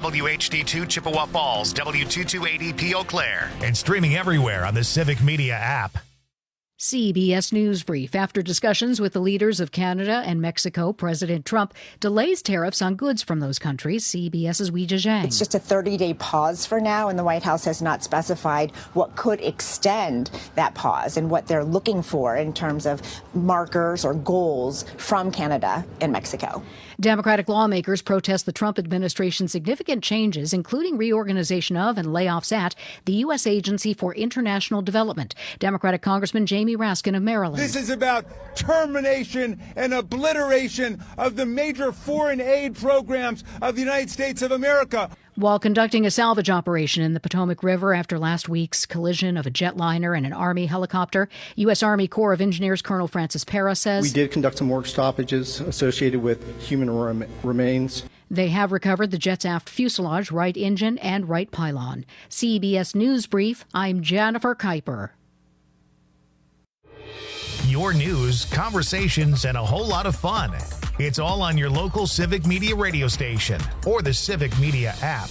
WHD2 Chippewa Falls, W228EP Eau Claire, and streaming everywhere on the Civic Media app. CBS News Brief. After discussions with the leaders of Canada and Mexico, President Trump delays tariffs on goods from those countries. CBS's Weijia Zhang. It's just a 30-day pause for now, and the White House has not specified what could extend that pause and what they're looking for in terms of markers or goals from Canada and Mexico. Democratic lawmakers protest the Trump administration's significant changes, including reorganization of and layoffs at the U.S. Agency for International Development. Democratic Congressman Jamie Raskin of Maryland. This is about termination and obliteration of the major foreign aid programs of the United States of America. While conducting a salvage operation in the Potomac River after last week's collision of a jetliner and an Army helicopter, U.S. Army Corps of Engineers Colonel Francis Para says, "We did conduct some work stoppages associated with human remains. They have recovered the jet's aft fuselage, right engine, and right pylon." CBS News Brief, I'm Jennifer Kuiper. Your news, conversations, and a whole lot of fun. It's all on your local Civic Media radio station or the Civic Media app.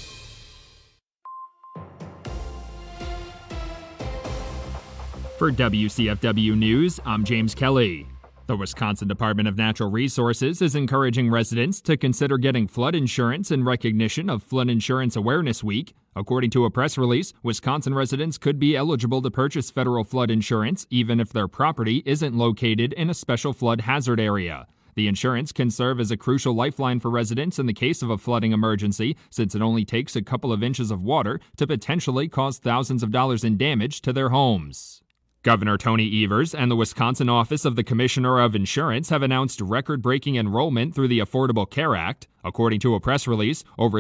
For WCFW News, I'm James Kelly. The Wisconsin Department of Natural Resources is encouraging residents to consider getting flood insurance in recognition of Flood Insurance Awareness Week. According to a press release, Wisconsin residents could be eligible to purchase federal flood insurance even if their property isn't located in a special flood hazard area. The insurance can serve as a crucial lifeline for residents in the case of a flooding emergency, since it only takes a couple of inches of water to potentially cause thousands of dollars in damage to their homes. Governor Tony Evers and the Wisconsin Office of the Commissioner of Insurance have announced record-breaking enrollment through the Affordable Care Act. According to a press release, over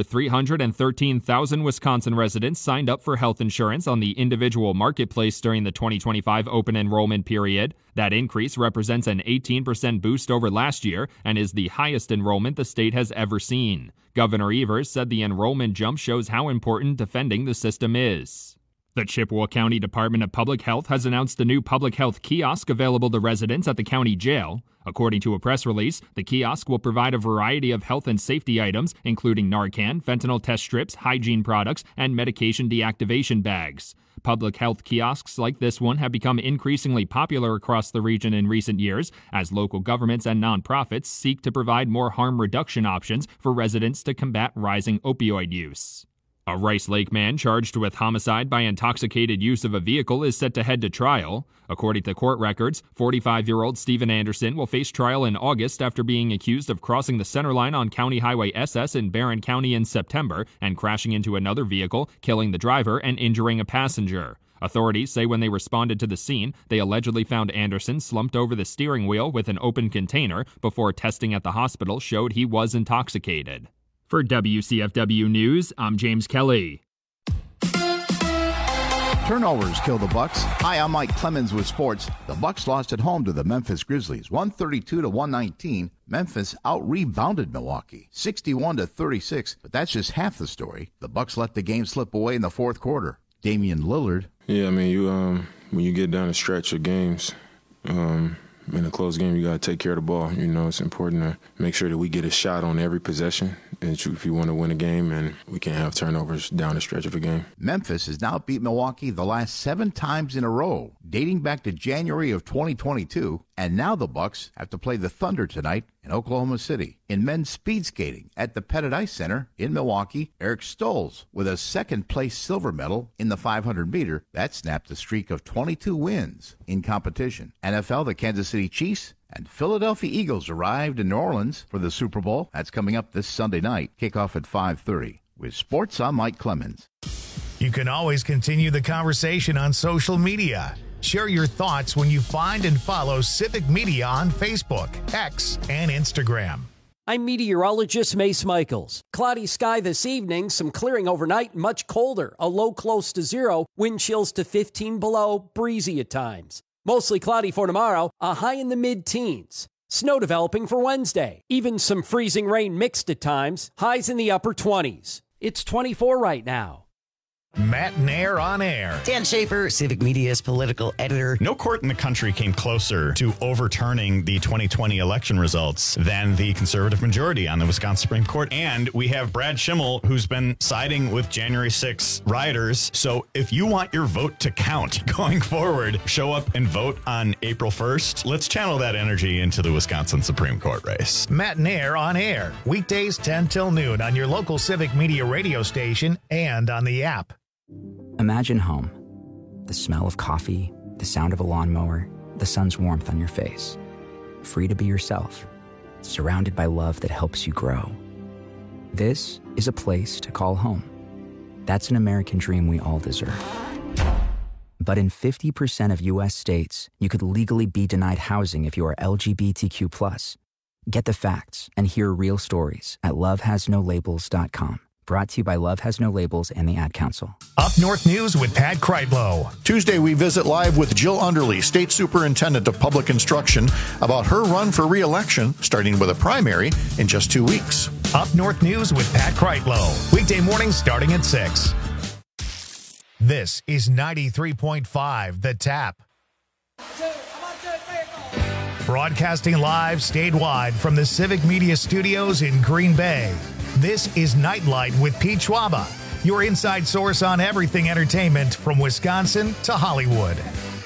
313,000 Wisconsin residents signed up for health insurance on the individual marketplace during the 2025 open enrollment period. That increase represents an 18% boost over last year and is the highest enrollment the state has ever seen. Governor Evers said the enrollment jump shows how important defending the system is. The Chippewa County Department of Public Health has announced a new public health kiosk available to residents at the county jail. According to a press release, the kiosk will provide a variety of health and safety items, including Narcan, fentanyl test strips, hygiene products, and medication deactivation bags. Public health kiosks like this one have become increasingly popular across the region in recent years as local governments and nonprofits seek to provide more harm reduction options for residents to combat rising opioid use. A Rice Lake man charged with homicide by intoxicated use of a vehicle is set to head to trial. According to court records, 45-year-old Stephen Anderson will face trial in August after being accused of crossing the center line on County Highway SS in Barron County in September and crashing into another vehicle, killing the driver and injuring a passenger. Authorities say when they responded to the scene, they allegedly found Anderson slumped over the steering wheel with an open container before testing at the hospital showed he was intoxicated. For WCFW News, I'm James Kelly. Turnovers kill the Bucks. Hi, I'm Mike Clemens with sports. The Bucks lost at home to the Memphis Grizzlies, 132-119. Memphis out-rebounded Milwaukee, 61-36. But that's just half the story. The Bucks let the game slip away in the fourth quarter. Damian Lillard. Yeah, I mean, you when you get down a stretch of games, in a close game, you got to take care of the ball. You know, it's important to make sure that we get a shot on every possession if you want to win a game, and we can't have turnovers down the stretch of a game. Memphis has now beat Milwaukee the last 7 times in a row, dating back to January of 2022, and now the Bucks have to play the Thunder tonight in Oklahoma City. In men's speed skating at the Pettit Ice Center in Milwaukee, Eric Stolz with a second-place silver medal in the 500-meter. That snapped a streak of 22 wins in competition. NFL, the Kansas City Chiefs and Philadelphia Eagles arrived in New Orleans for the Super Bowl. That's coming up this Sunday night. Kickoff at 5:30. With sports, I'm Mike Clemens. You can always continue the conversation on social media. Share your thoughts when you find and follow Civic Media on Facebook, X, and Instagram. I'm meteorologist Mace Michaels. Cloudy sky this evening, some clearing overnight, much colder, a low close to 0, wind chills to 15 below, breezy at times. Mostly cloudy for tomorrow, a high in the mid-teens. Snow developing for Wednesday. Even some freezing rain mixed at times, highs in the upper 20s. It's 24 right now. Matt Nair on air. Dan Schaefer, Civic Media's political editor. No court in the country came closer to overturning the 2020 election results than the conservative majority on the Wisconsin Supreme Court. And we have Brad Schimmel, who's been siding with January 6 rioters. So if you want your vote to count going forward, show up and vote on April 1st. Let's channel that energy into the Wisconsin Supreme Court race. Matt Nair on air. Weekdays 10 till noon on your local Civic Media radio station and on the app. Imagine home. The smell of coffee, the sound of a lawnmower, the sun's warmth on your face. Free to be yourself, surrounded by love that helps you grow. This is a place to call home. That's an American dream we all deserve. But in 50% of U.S. states, you could legally be denied housing if you are LGBTQ+. Get the facts and hear real stories at lovehasnolabels.com. Brought to you by Love Has No Labels and the Ad Council. Up North News with Pat Kreitlow. Tuesday, we visit live with Jill Underly, State Superintendent of Public Instruction, about her run for re-election, starting with a primary in just 2 weeks. Up North News with Pat Kreitlow. Weekday mornings starting at 6. This is 93.5 The Tap. Broadcasting live statewide from the Civic Media Studios in Green Bay. This is Nightlight with Pete Schwaba, your inside source on everything entertainment from Wisconsin to Hollywood.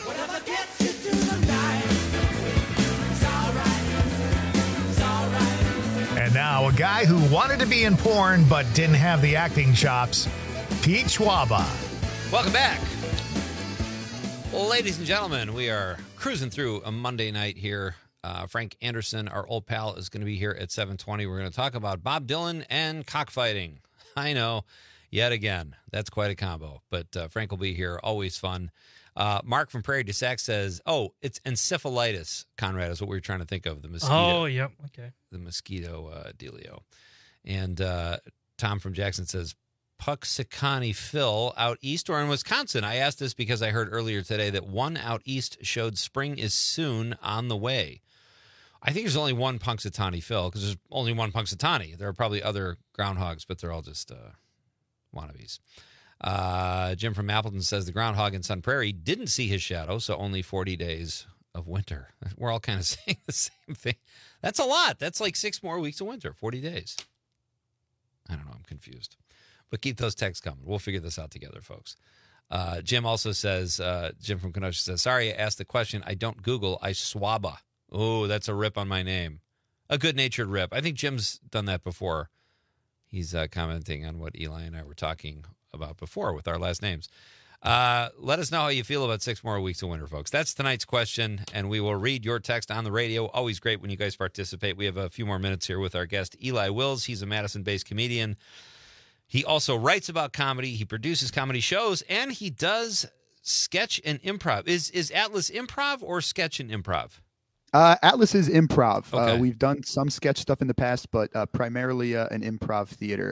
And now a guy who wanted to be in porn but didn't have the acting chops, Pete Schwaba. Welcome back. Ladies and gentlemen, we are cruising through a Monday night here. Frank Anderson, our old pal, is going to be here at 7:20. We're going to talk about Bob Dylan and cockfighting. I know, yet again, that's quite a combo. But Frank will be here. Always fun. Mark from Prairie du Sac says, "Oh, it's encephalitis." Conrad is what we were trying to think of. The mosquito. Oh, yep. Okay. The mosquito dealio. And Tom from Jackson says, Puxicani Phil out east or in Wisconsin? I asked this because I heard earlier today that one out east showed spring is soon on the way. I think there's only one Punxsutawney Phil because there's only one Punxsutawney. There are probably other groundhogs, but they're all just wannabes. Jim from Appleton says the groundhog in Sun Prairie didn't see his shadow, so only 40 days of winter. We're all kind of saying the same thing. That's a lot. That's like 6 more weeks of winter, 40 days. I don't know. I'm confused. But keep those texts coming. We'll figure this out together, folks. Jim also says, Jim from Kenosha says, sorry I asked the question. I don't Google. I swaba. Oh, that's a rip on my name. A good-natured rip. I think Jim's done that before. He's commenting on what Eli and I were talking about before with our last names. Let us know how you feel about 6 more weeks of winter, folks. That's tonight's question, and we will read your text on the radio. Always great when you guys participate. We have a few more minutes here with our guest, Eli Wills. He's a Madison-based comedian. He also writes about comedy. He produces comedy shows, and he does sketch and improv. Is Atlas improv or sketch and improv? Atlas is improv. Okay. We've done some sketch stuff in the past, but primarily an improv theater.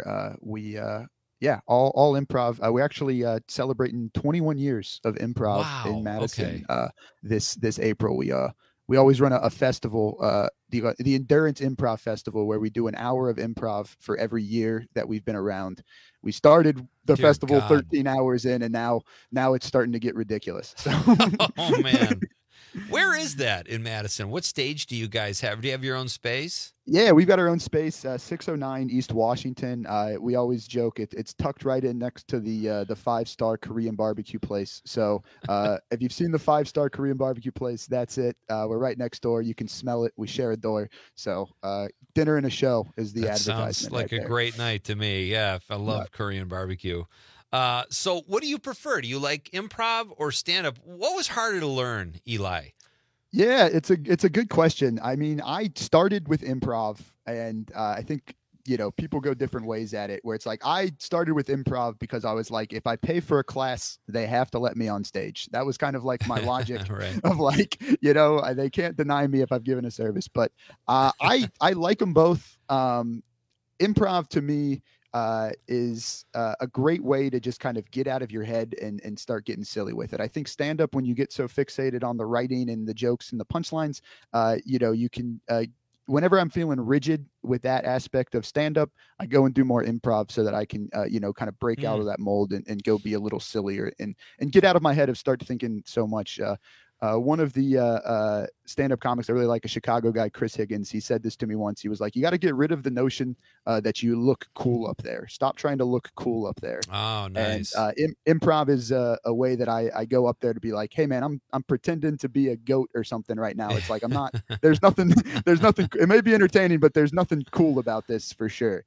All improv. We're actually celebrating 21 years of improv in Madison. Okay. This April. We always run a festival, the Endurance Improv Festival, where we do an hour of improv for every year that we've been around. We started the festival 13 hours in, and now it's starting to get ridiculous. So. Oh, man. Where is that in Madison? What stage do you guys have? Do you have your own space? Yeah, we've got our own space, 609 East Washington. We always joke it's tucked right in next to the 5-star Korean barbecue place. So if you've seen the 5-star Korean barbecue place, that's it. We're right next door. You can smell it. We share a door. So dinner and a show is the advertisement. Sounds like a great night to me. Yeah, I love Korean barbecue. So what do you prefer? Do you like improv or stand-up? What was harder to learn, Eli? Yeah, it's a good question. I mean, I started with improv, and I think, people go different ways at it, where it's like I started with improv because I was like, if I pay for a class, they have to let me on stage. That was kind of like my logic of like, they can't deny me if I've given a service. But I like them both. Improv to me is a great way to just kind of get out of your head and start getting silly with it. I think stand up, when you get so fixated on the writing and the jokes and the punchlines, you can whenever I'm feeling rigid with that aspect of stand-up, I go and do more improv so that I can, kind of break out of that mold and go be a little sillier and get out of my head of start thinking so much. One of the stand-up comics I really like, a Chicago guy, Chris Higgins, he said this to me once. He was like, you got to get rid of the notion that you look cool up there. Stop trying to look cool up there. Oh, nice. And improv is a way that I go up there to be like, hey, man, I'm pretending to be a goat or something right now. It's like, I'm not, there's nothing, it may be entertaining, but there's nothing cool about this for sure.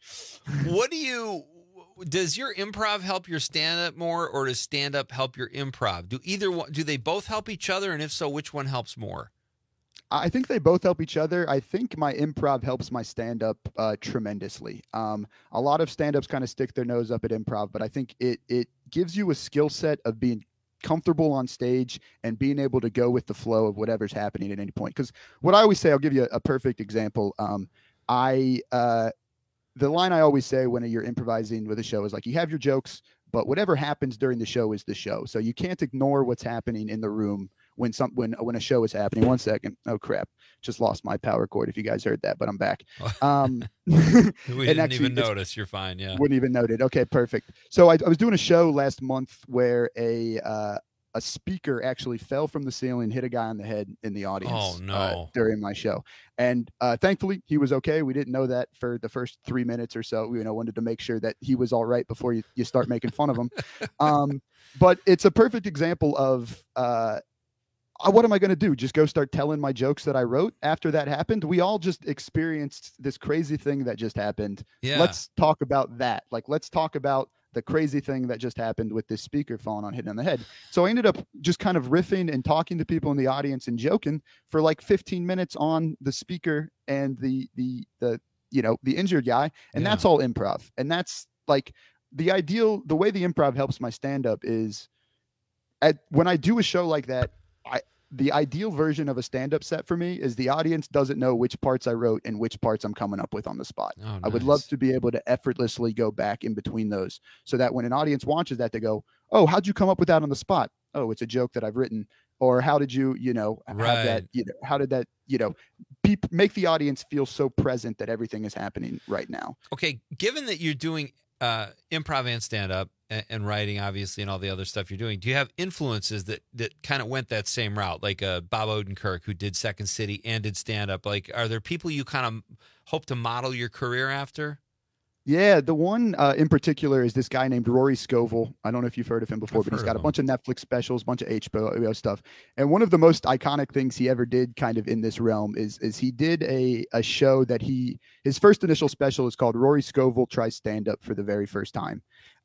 Does your improv help your stand-up more, or does stand-up help your improv? Do they both help each other? And if so, which one helps more? I think they both help each other. I think my improv helps my stand-up tremendously. A lot of stand-ups kind of stick their nose up at improv, but I think it gives you a skill set of being comfortable on stage and being able to go with the flow of whatever's happening at any point. Because what I always say, I'll give you a perfect example. The line I always say when you're improvising with a show is like, you have your jokes, but whatever happens during the show is the show. So you can't ignore what's happening in the room when a show is happening. 1 second. Oh crap. Just lost my power cord if you guys heard that, but I'm back. We didn't even notice. You're fine. Yeah. Wouldn't even noted. Okay, perfect. So I was doing a show last month where a speaker actually fell from the ceiling, hit a guy on the head in the audience during my show. And thankfully, he was okay. We didn't know that for the first 3 minutes or so. We wanted to make sure that he was all right before you start making fun of him. But it's a perfect example of what am I going to do? Just go start telling my jokes that I wrote after that happened? We all just experienced this crazy thing that just happened. Yeah. Let's talk about that. Let's talk about the crazy thing that just happened with this speaker falling on hitting on the head. So I ended up just kind of riffing and talking to people in the audience and joking for like 15 minutes on the speaker and the injured guy. And that's all improv. And that's like the way the improv helps my stand-up is when I do a show like that, the ideal version of a stand-up set for me is the audience doesn't know which parts I wrote and which parts I'm coming up with on the spot. Oh, nice. I would love to be able to effortlessly go back in between those so that when an audience watches that, they go, oh, how'd you come up with that on the spot? Oh, it's a joke that I've written. Or how did you, have that, how did that, make the audience feel so present that everything is happening right now. Okay. Given that you're doing improv and stand-up and writing, obviously, and all the other stuff you're doing, do you have influences that kind of went that same route, like Bob Odenkirk, who did Second City and did stand-up? Like, are there people you kind of hope to model your career after? Yeah, the one in particular is this guy named Rory Scovel. I don't know if you've heard of him before, but he's got a bunch of Netflix specials, a bunch of HBO stuff. And one of the most iconic things he ever did kind of in this realm is he did a show that his first initial special is called Rory Scovel Tries Stand-Up for the Very First Time.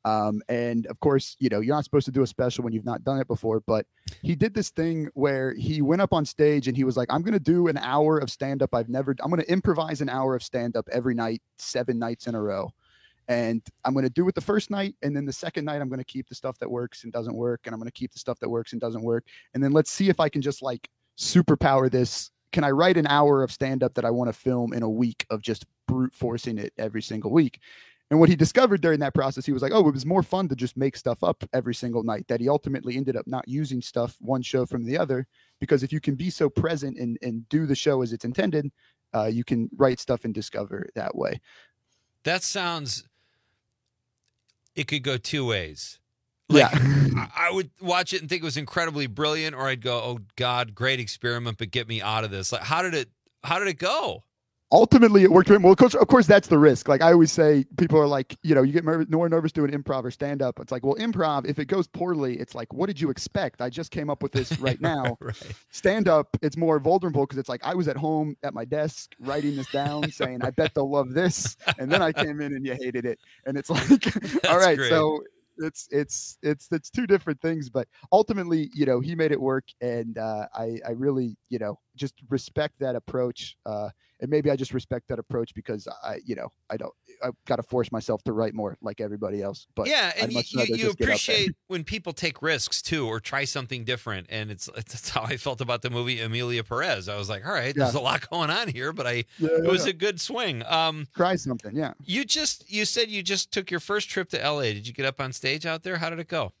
And of course, you're not supposed to do a special when you've not done it before, but he did this thing where he went up on stage and he was like, I'm going to do an hour of stand-up. I'm going to improvise an hour of stand-up every night, 7 nights in a row. And I'm going to do it the first night. And then the second night, I'm going to keep the stuff that works and doesn't work. And I'm going to keep the stuff that works and doesn't work. And then let's see if I can just like superpower this. Can I write an hour of stand-up that I want to film in a week of just brute forcing it every single week? And what he discovered during that process, he was like, oh, it was more fun to just make stuff up every single night, that he ultimately ended up not using stuff one show from the other, because if you can be so present and do the show as it's intended, you can write stuff and discover that way. That sounds, it could go two ways. Like, yeah. I would watch it and think it was incredibly brilliant, or I'd go, oh God, great experiment, but get me out of this. Like, how did it go? Ultimately, it worked. Well, of course, that's the risk. Like I always say, people are like, you get more nervous doing improv or stand up. It's like, well, improv, if it goes poorly, it's like, what did you expect? I just came up with this right now. Right. Stand up, it's more vulnerable because it's like, I was at home at my desk writing this down saying, I bet they'll love this. And then I came in and you hated it. And it's like, all right, great. So it's two different things, but ultimately, he made it work. And I really, just respect that approach. And maybe I just respect that approach because I've got to force myself to write more like everybody else. But yeah, and you appreciate when people take risks too, or try something different. And that's how I felt about the movie Emilia Perez. I was like, all right, there's a lot going on here, but it was a good swing. Try something, yeah. You said you just took your first trip to LA. Did you get up on stage out there? How did it go?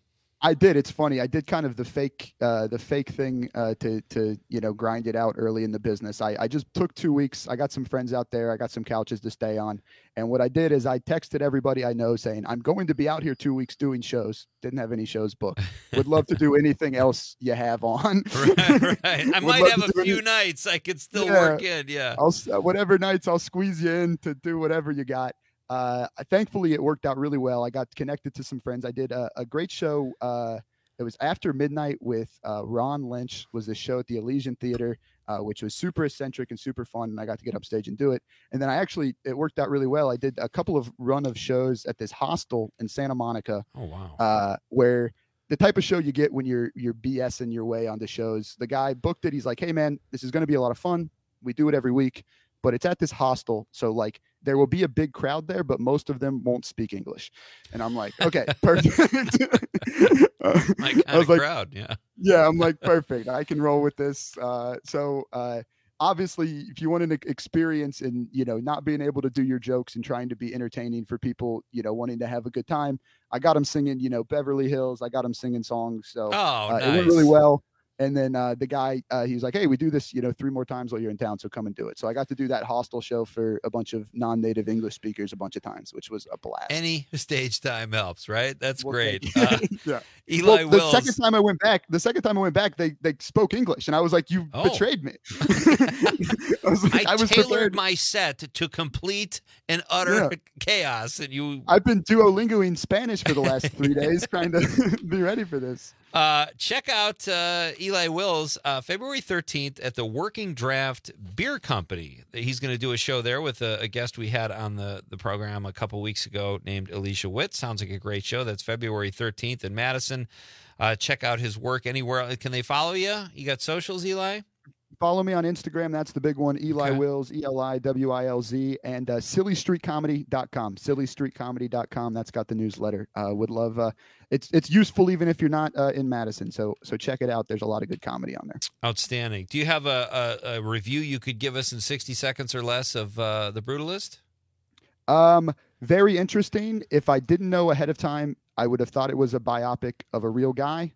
I did. It's funny. I did kind of the fake thing to grind it out early in the business. I just took 2 weeks. I got some friends out there. I got some couches to stay on. And what I did is I texted everybody I know saying, I'm going to be out here 2 weeks doing shows. Didn't have any shows booked. Would love to do anything else you have on. Right. I might have a few nights I could still work in. Yeah. Whatever nights I'll squeeze you in to do whatever you got. Thankfully, it worked out really well. I got connected to some friends. I did a great show. It was After Midnight with Ron Lynch, was the show at the Elysian Theater, which was super eccentric and super fun. And I got to get upstage and do it. And then it worked out really well. I did a couple of run of shows at this hostel in Santa Monica. Oh, wow. Where the type of show you get when you're BSing your way onto shows. The guy booked it. He's like, hey, man, this is going to be a lot of fun. We do it every week, but it's at this hostel. So like, there will be a big crowd there, but most of them won't speak English. And I'm like, okay, perfect. My kind of crowd, yeah. Yeah, I'm like, perfect. I can roll with this. Obviously, if you want an experience in, not being able to do your jokes and trying to be entertaining for people, wanting to have a good time, I got them singing, Beverly Hills. I got them singing songs. So nice. It went really well. And then the guy, he was like, hey, we do this, 3 more times while you're in town, so come and do it. So I got to do that hostel show for a bunch of non-native English speakers a bunch of times, which was a blast. Any stage time helps, right? That's great. Yeah. Eli Wills. The second time I went back, they spoke English, and I was like, you betrayed me. I was tailored prepared. My set to complete and utter chaos, and I've been Duolingoing Spanish for the last 3 days, trying to be ready for this. Check out Eli Wills February 13th at the Working Draft Beer Company. He's going to do a show there with a guest we had on the program a couple weeks ago named Alicia Witt. Sounds like a great show. That's February 13th in Madison. Check out his work anywhere. Can they follow you? You got socials, Eli? Follow me on Instagram. That's the big one. Eli Wills, ELIWILZ, and SillyStreetComedy.com. SillyStreetComedy.com. That's got the newsletter. Would love. It's useful even if you're not in Madison. So check it out. There's a lot of good comedy on there. Outstanding. Do you have a review you could give us in 60 seconds or less of The Brutalist? Very interesting. If I didn't know ahead of time, I would have thought it was a biopic of a real guy.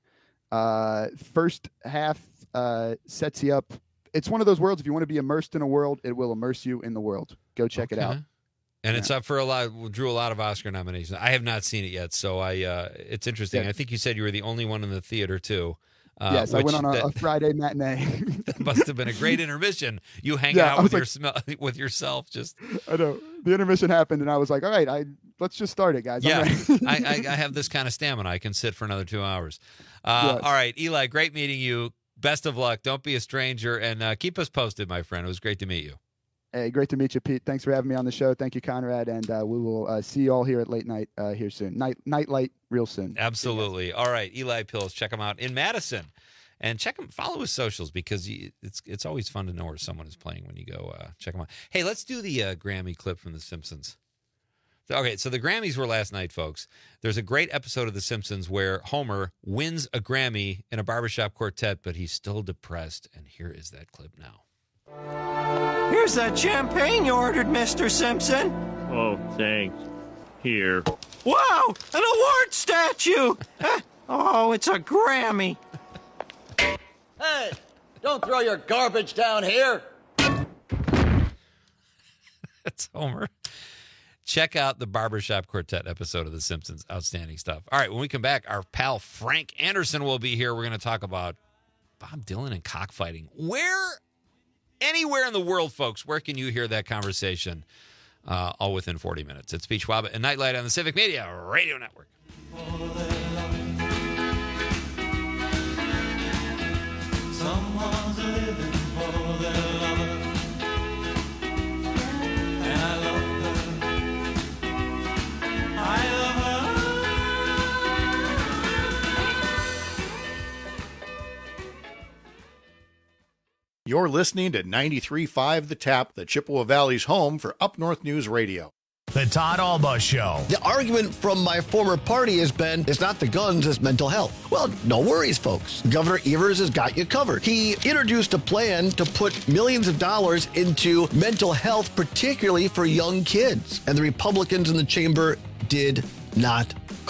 First half sets you up. It's one of those worlds. If you want to be immersed in a world, it will immerse you in the world. Go check it out. And it's up for drew a lot of Oscar nominations. I have not seen it yet, so it's interesting. Yeah. I think you said you were the only one in the theater too. Yes, I went on a Friday matinee. That must have been a great intermission. You hang out with with yourself. Just I know the intermission happened, and I was like, "All right, let's just start it, guys." Yeah, I have this kind of stamina. I can sit for another 2 hours. Yes. All right, Eli, great meeting you. Best of luck. Don't be a stranger, and keep us posted, my friend. It was great to meet you. Hey, great to meet you, Pete. Thanks for having me on the show. Thank you, Conrad, and we will see you all here at Late Night here soon. Nightlight real soon. Absolutely. All right, Eli Pills. Check him out in Madison, and follow his socials because it's always fun to know where someone is playing when you go check him out. Hey, let's do the Grammy clip from The Simpsons. Okay, so the Grammys were last night, folks. There's a great episode of The Simpsons where Homer wins a Grammy in a barbershop quartet, but he's still depressed. And here is that clip now. Here's that champagne you ordered, Mr. Simpson. Oh, thanks. Here. Wow, an award statue. Oh, it's a Grammy. Hey, don't throw your garbage down here. That's Homer. Check out the Barbershop Quartet episode of The Simpsons. Outstanding stuff. All right, when we come back, our pal Frank Anderson will be here. We're going to talk about Bob Dylan and cockfighting. Anywhere in the world, folks, where can you hear that conversation? All within 40 minutes. It's Pete Schwab and Nightlight on the Civic Media Radio Network. Someone's living for their love, and I love her. I love her. You're listening to 93.5 The Tap, the Chippewa Valley's home for Up North News Radio. The Todd Alba Show. The argument from my former party has been, it's not the guns, it's mental health. Well, no worries, folks. Governor Evers has got you covered. He introduced a plan to put millions of dollars into mental health, particularly for young kids. And the Republicans in the chamber did not close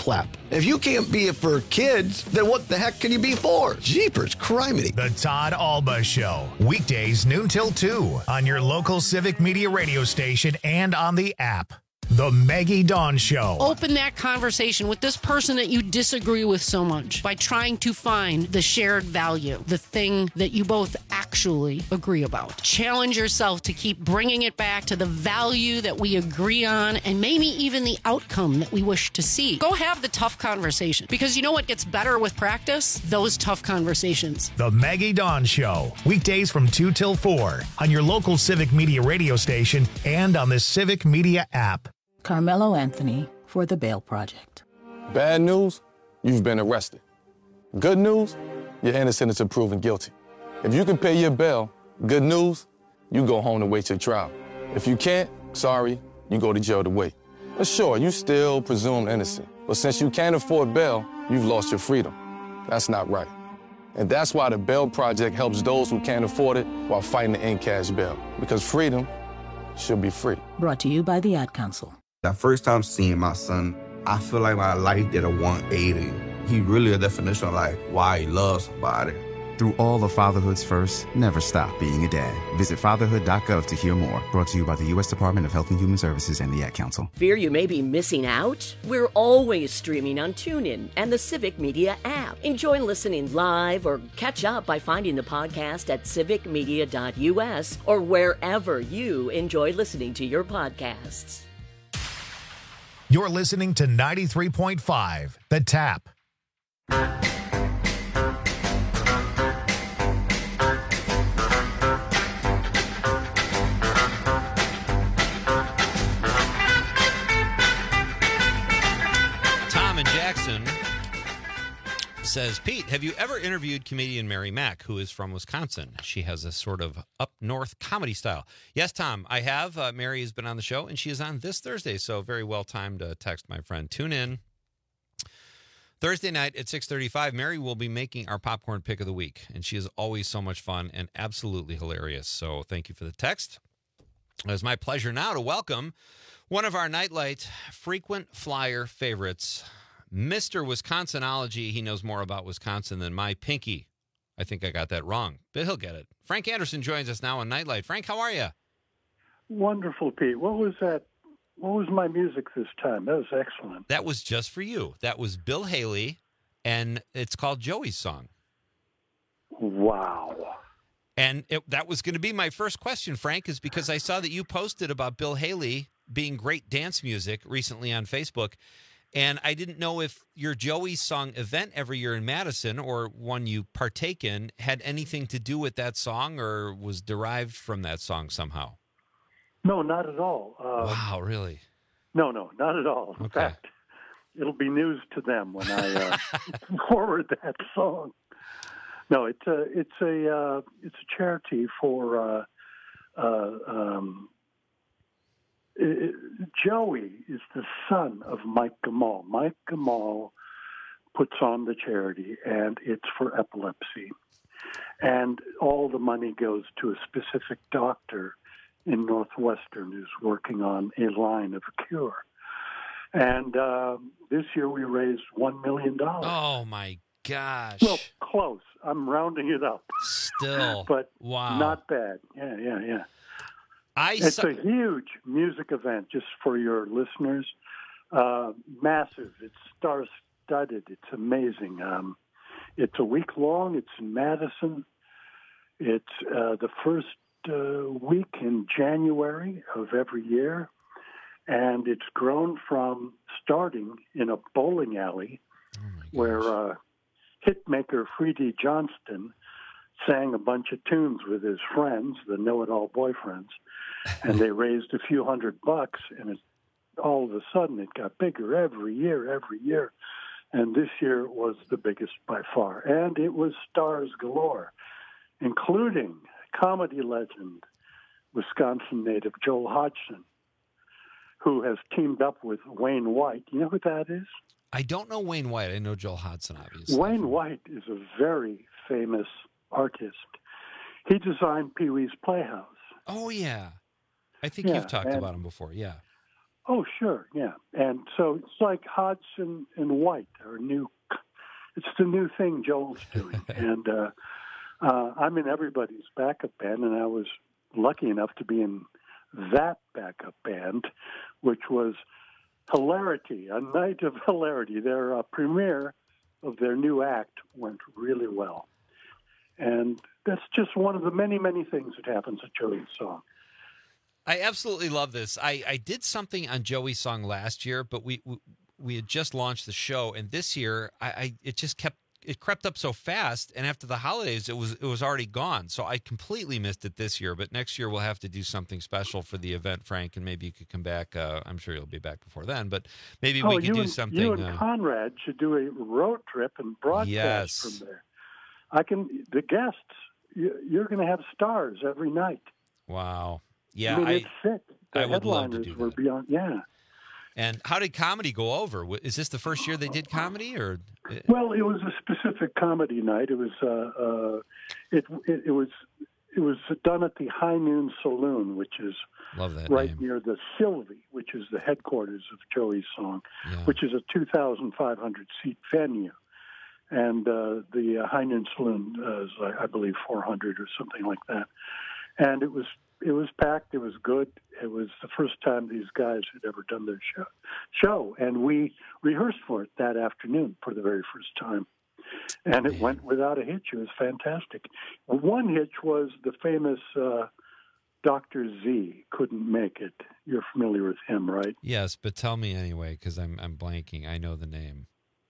flap. If you can't be it for kids, then what the heck can you be for? Jeepers criminy. The Todd Alba Show. Weekdays noon till 2 on your local Civic Media radio station and on the app. The Maggie Dawn Show. Open that conversation with this person that you disagree with so much by trying to find the shared value, the thing that you both actually agree about. Challenge yourself to keep bringing it back to the value that we agree on and maybe even the outcome that we wish to see. Go have the tough conversation, because you know what gets better with practice? Those tough conversations. The Maggie Dawn Show. Weekdays from 2 till 4 on your local Civic Media radio station and on the Civic Media app. Carmelo Anthony for the Bail Project. Bad news, you've been arrested. Good news, you're innocent until proven guilty. If you can pay your bail, good news, you go home to wait your trial. If you can't, sorry, you go to jail to wait. But sure, you still presumed innocent. But since you can't afford bail, you've lost your freedom. That's not right. And that's why the Bail Project helps those who can't afford it while fighting to end cash bail. Because freedom should be free. Brought to you by the Ad Council. That first time seeing my son, I feel like my life did a 180. He really a definition of like why he loves somebody. Through all of fatherhood's first, never stop being a dad. Visit fatherhood.gov to hear more. Brought to you by the U.S. Department of Health and Human Services and the Ad Council. Fear you may be missing out? We're always streaming on TuneIn and the Civic Media app. Enjoy listening live or catch up by finding the podcast at civicmedia.us or wherever you enjoy listening to your podcasts. You're listening to 93.5, The Tap. Tom in Jackson says, Pete, have you ever interviewed comedian Mary Mack, who is from Wisconsin? She has a sort of up-north comedy style. Yes, Tom, I have. Mary has been on the show, and she is on this Thursday, so very well-timed text, my friend. Tune in. Thursday night at 6:35, Mary will be making our popcorn pick of the week, and she is always so much fun and absolutely hilarious. So thank you for the text. It's my pleasure now to welcome one of our Nightlight frequent flyer favorites, Mr. Wisconsinology. He knows more about Wisconsin than my pinky. I think I got that wrong, but he'll get it. Frank Anderson joins us now on Nightlight. Frank, how are you? Wonderful, Pete. What was that? What was my music this time? That was excellent. That was just for you. That was Bill Haley, and it's called Joey's Song. Wow. And that was going to be my first question, Frank, is because I saw that you posted about Bill Haley being great dance music recently on Facebook. And I didn't know if your Joey's Song event every year in Madison, or one you partake in, had anything to do with that song or was derived from that song somehow. No, not at all. Wow, really? No, not at all. In fact, it'll be news to them when I forward that song. No, it's a charity for Joey is the son of Mike Gamal. Mike Gamal puts on the charity, and it's for epilepsy. And all the money goes to a specific doctor in Northwestern who's working on a line of a cure. And this year we raised $1 million. Oh, my gosh. Well, close. I'm rounding it up. Still. But wow. Not bad. Yeah. It's a huge music event, just for your listeners. Massive. It's star-studded. It's amazing. It's a week long. It's in Madison. It's the first week in January of every year. And it's grown from starting in a bowling alley where hitmaker Freddie Johnston sang a bunch of tunes with his friends, the know-it-all boyfriends, and they raised a few $100, and all of a sudden it got bigger every year, and this year was the biggest by far. And it was stars galore, including comedy legend, Wisconsin native Joel Hodgson, who has teamed up with Wayne White. You know who that is? I don't know Wayne White. I know Joel Hodgson, obviously. Wayne White is a very famous artist. He designed Pee-wee's Playhouse. Oh, yeah. I think you've talked about him before, yeah. Oh, sure, yeah. And so it's like Hodgson and White are new. It's the new thing Joel's doing. And I'm in everybody's backup band, and I was lucky enough to be in that backup band, which was Hilarity, a night of hilarity. Their premiere of their new act went really well. And that's just one of the many, many things that happens at Joey's Song. I absolutely love this. I did something on Joey's Song last year, but we had just launched the show, and this year it crept up so fast, and after the holidays it was already gone. So I completely missed it this year, but next year we'll have to do something special for the event, Frank, and maybe you could come back. I'm sure you'll be back before then, but maybe we could do something. You and Conrad should do a road trip and broadcast from there. The guests, you're going to have stars every night. Wow. Yeah, I mean, it's sick. The I would love to headliners do were that. beyond, yeah. And how did comedy go over? Is this the first year they did comedy, or? Well, it was a specific comedy night. It was it was done at the High Noon Saloon, which is Love that right name. near the Sylvie, which is the headquarters of Joey's Song, which is a 2,500 seat venue, and the High Noon Saloon is, I believe, 400 or something like that. And it was packed. It was good. It was the first time these guys had ever done their show, and we rehearsed for it that afternoon for the very first time. And it went without a hitch. It was fantastic. One hitch was the famous Dr. Z couldn't make it. You're familiar with him, right? Yes, but tell me anyway, because I'm blanking. I know the name.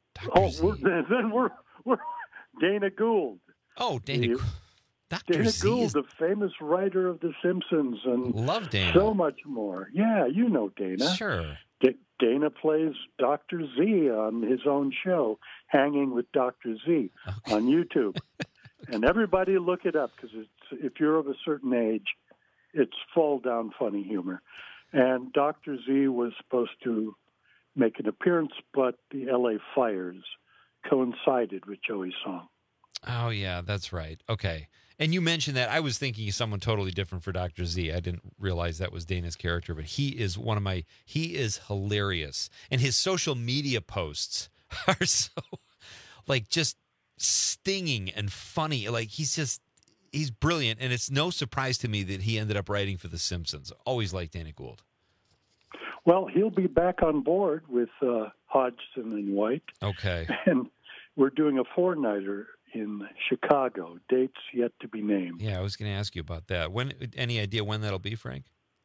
Then we're Dana Gould. Oh, Dana Gould. Dana Gould, the famous writer of The Simpsons, and love Dana. So much more. Yeah, you know Dana. Sure. Dana plays Dr. Z on his own show, Hanging with Dr. Z, on YouTube. And everybody look it up, because if you're of a certain age, it's fall-down funny humor. And Dr. Z was supposed to make an appearance, but the L.A. fires coincided with Joey's Song. Oh, yeah, that's right. Okay. And you mentioned that. I was thinking of someone totally different for Dr. Z. I didn't realize that was Dana's character, but he is he is hilarious. And his social media posts are so, just stinging and funny. He's brilliant. And it's no surprise to me that he ended up writing for The Simpsons. Always liked Dana Gould. Well, he'll be back on board with Hodgson and White. Okay. And we're doing a four-nighter in Chicago. Dates yet to be named. Yeah, I was going to ask you about that. Any idea when that'll be, Frank?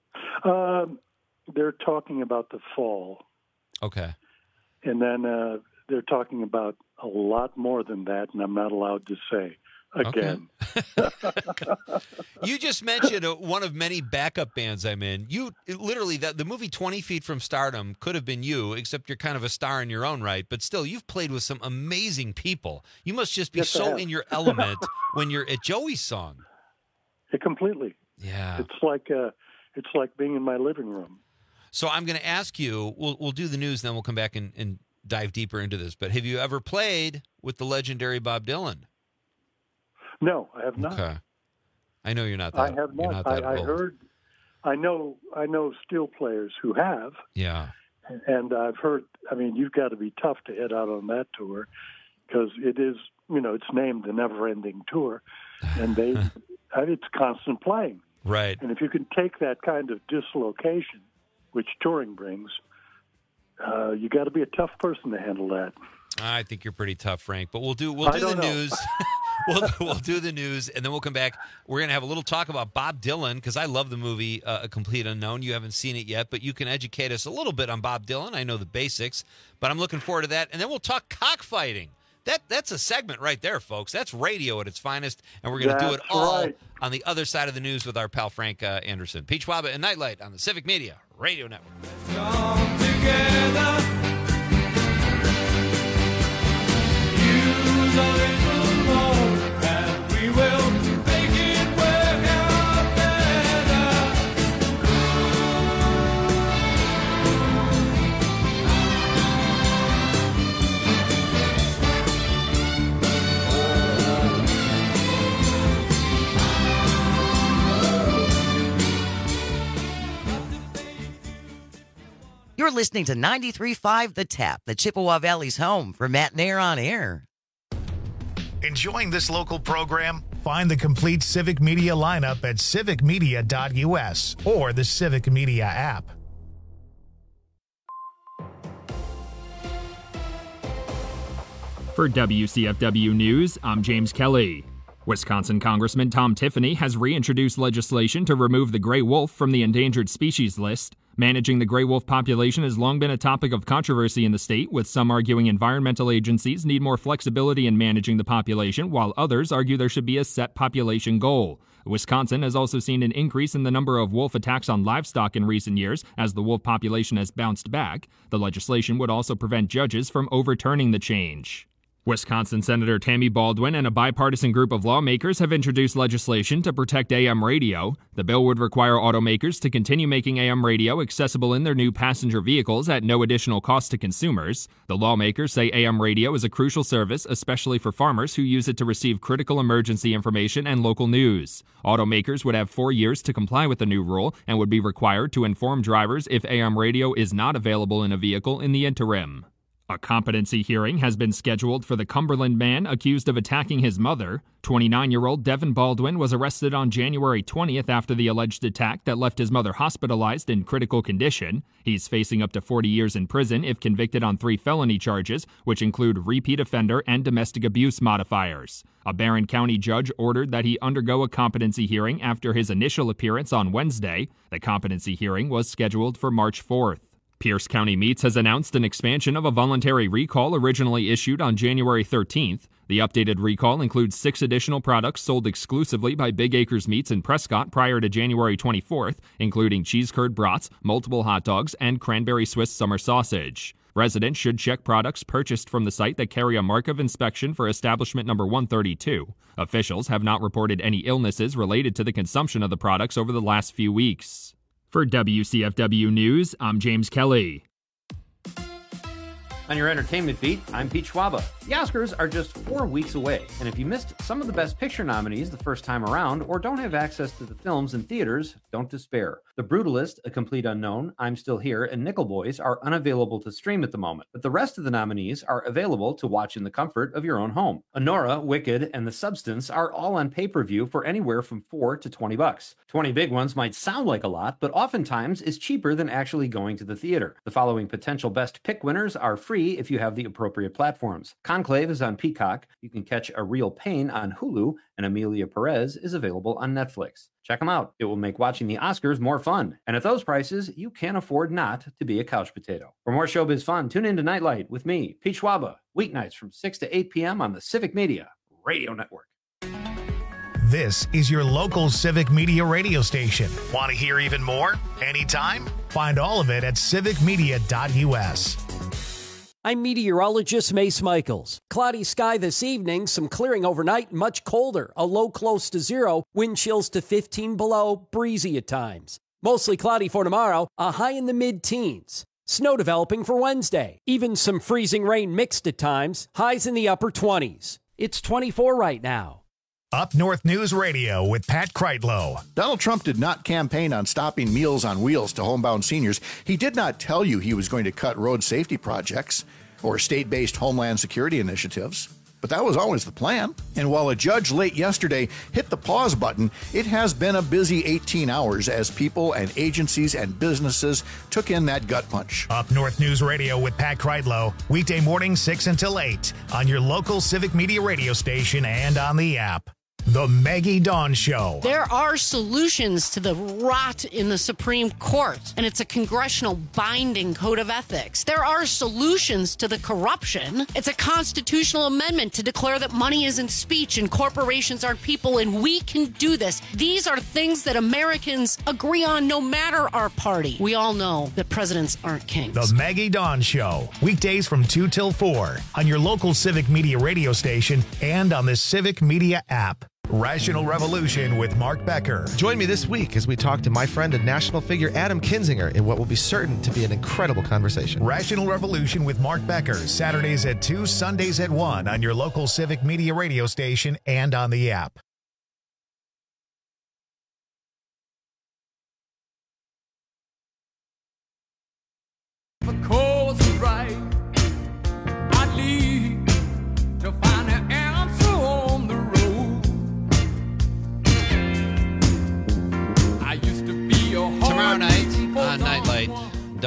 They're talking about the fall. Okay. And then they're talking about a lot more than that, and I'm not allowed to say again. Okay. You just mentioned one of many backup bands I'm in. You literally, the movie 20 Feet from Stardom could have been you, except you're kind of a star in your own right. But still, you've played with some amazing people. You must just be so in your element when you're at Joey's Song. Completely. Yeah. It's like being in my living room. So I'm going to ask you, we'll do the news, then we'll come back and dive deeper into this. But have you ever played with the legendary Bob Dylan? No, I have not. Okay. I know you're not that. I have not. You're not that I old. heard. I know steel players who have. Yeah. And I've heard. I mean, you've got to be tough to head out on that tour, because it is. It's named the Never-Ending Tour, and it's constant playing. Right. And if you can take that kind of dislocation, which touring brings, you got to be a tough person to handle that. I think you're pretty tough, Frank. But we'll do the news. We'll do the news, and then we'll come back. We're going to have a little talk about Bob Dylan, because I love the movie A Complete Unknown. You haven't seen it yet, but you can educate us a little bit on Bob Dylan. I know the basics, but I'm looking forward to that. And then we'll talk cockfighting. That's a segment right there, folks. That's radio at its finest, and we're going to do it all on the other side of the news with our pal Frank Anderson. Pete Schwaba and Nightlight on the Civic Media Radio Network. Come together. Use a little more, and we will make it work out better. listening to 93.5 The Tap, the Chippewa Valley's home for Matt and Air on Air. Enjoying this local program? Find the complete Civic Media lineup at civicmedia.us or the Civic Media app. For WCFW News, I'm James Kelly. Wisconsin Congressman Tom Tiffany has reintroduced legislation to remove the gray wolf from the endangered species list. Managing the gray wolf population has long been a topic of controversy in the state, with some arguing environmental agencies need more flexibility in managing the population, while others argue there should be a set population goal. Wisconsin has also seen an increase in the number of wolf attacks on livestock in recent years as the wolf population has bounced back. The legislation would also prevent judges from overturning the change. Wisconsin Senator Tammy Baldwin and a bipartisan group of lawmakers have introduced legislation to protect AM radio. The bill would require automakers to continue making AM radio accessible in their new passenger vehicles at no additional cost to consumers. The lawmakers say AM radio is a crucial service, especially for farmers who use it to receive critical emergency information and local news. Automakers would have 4 years to comply with the new rule and would be required to inform drivers if AM radio is not available in a vehicle in the interim. A competency hearing has been scheduled for the Cumberland man accused of attacking his mother. 29-year-old Devin Baldwin was arrested on January 20th after the alleged attack that left his mother hospitalized in critical condition. He's facing up to 40 years in prison if convicted on 3 felony charges, which include repeat offender and domestic abuse modifiers. A Barron County judge ordered that he undergo a competency hearing after his initial appearance on Wednesday. The competency hearing was scheduled for March 4th. Pierce County Meats has announced an expansion of a voluntary recall originally issued on January 13th. The updated recall includes 6 additional products sold exclusively by Big Acres Meats in Prescott prior to January 24th, including cheese curd brats, multiple hot dogs, and cranberry Swiss summer sausage. Residents should check products purchased from the site that carry a mark of inspection for establishment number 132. Officials have not reported any illnesses related to the consumption of the products over the last few weeks. For WCFW News, I'm James Kelly. On your entertainment beat, I'm Pete Schwaba. The Oscars are just 4 weeks away, and if you missed some of the Best Picture nominees the first time around or don't have access to the films in theaters, don't despair. The Brutalist, A Complete Unknown, I'm Still Here, and Nickel Boys are unavailable to stream at the moment, but the rest of the nominees are available to watch in the comfort of your own home. Honora, Wicked, and The Substance are all on pay-per-view for anywhere from $4 to $20. 20 big ones might sound like a lot, but oftentimes is cheaper than actually going to the theater. The following potential Best Pick winners are free if you have the appropriate platforms. Conclave is on Peacock. You can catch A Real Pain on Hulu, and Amelia Perez is available on Netflix. Check them out. It will make watching the Oscars more fun. And at those prices, you can't afford not to be a couch potato. For more showbiz fun, tune in to Nightlight with me, Pete Schwaba, weeknights from 6 to 8 p.m. on the Civic Media Radio Network. This is your local Civic Media radio station. Want to hear even more? Anytime? Find all of it at civicmedia.us. I'm meteorologist Mace Michaels. Cloudy sky this evening, some clearing overnight, much colder, a low close to 0, wind chills to 15 below, breezy at times. Mostly cloudy for tomorrow, a high in the mid-teens. Snow developing for Wednesday. Even some freezing rain mixed at times, highs in the upper 20s. It's 24 right now. Up North News Radio with Pat Kreitlow. Donald Trump did not campaign on stopping Meals on Wheels to homebound seniors. He did not tell you he was going to cut road safety projects or state-based homeland security initiatives. But that was always the plan. And while a judge late yesterday hit the pause button, it has been a busy 18 hours as people and agencies and businesses took in that gut punch. Up North News Radio with Pat Kreitlow, weekday morning 6 until 8 on your local Civic Media radio station and on the app. The Maggie Dawn Show. There are solutions to the rot in the Supreme Court, and it's a congressional binding code of ethics. There are solutions to the corruption. It's a constitutional amendment to declare that money isn't speech and corporations aren't people, and we can do this. These are things that Americans agree on no matter our party. We all know that presidents aren't kings. The Maggie Dawn Show. Weekdays from 2 till 4 on your local Civic Media radio station and on the Civic Media app. Rational Revolution with Mark Becker. Join me this week as we talk to my friend and national figure Adam Kinzinger in what will be certain to be an incredible conversation. Rational Revolution with Mark Becker, Saturdays at 2, Sundays at 1 on your local Civic Media radio station and on the app.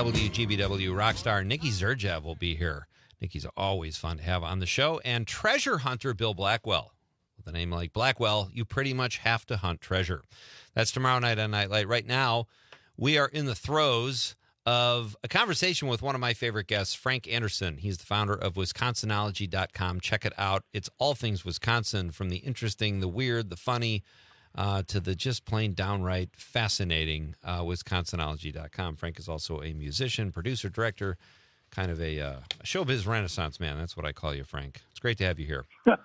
WGBW rock star Nikki Zerjev will be here. Nikki's always fun to have on the show. And treasure hunter Bill Blackwell. With a name like Blackwell, you pretty much have to hunt treasure. That's tomorrow night on Nightlight. Right now, we are in the throes of a conversation with one of my favorite guests, Frank Anderson. He's the founder of Wisconsinology.com. Check it out. It's all things Wisconsin, from the interesting, the weird, the funny, to the just plain downright fascinating Wisconsinology.com. Frank is also a musician, producer, director, kind of a showbiz renaissance man. That's what I call you, Frank. It's great to have you here.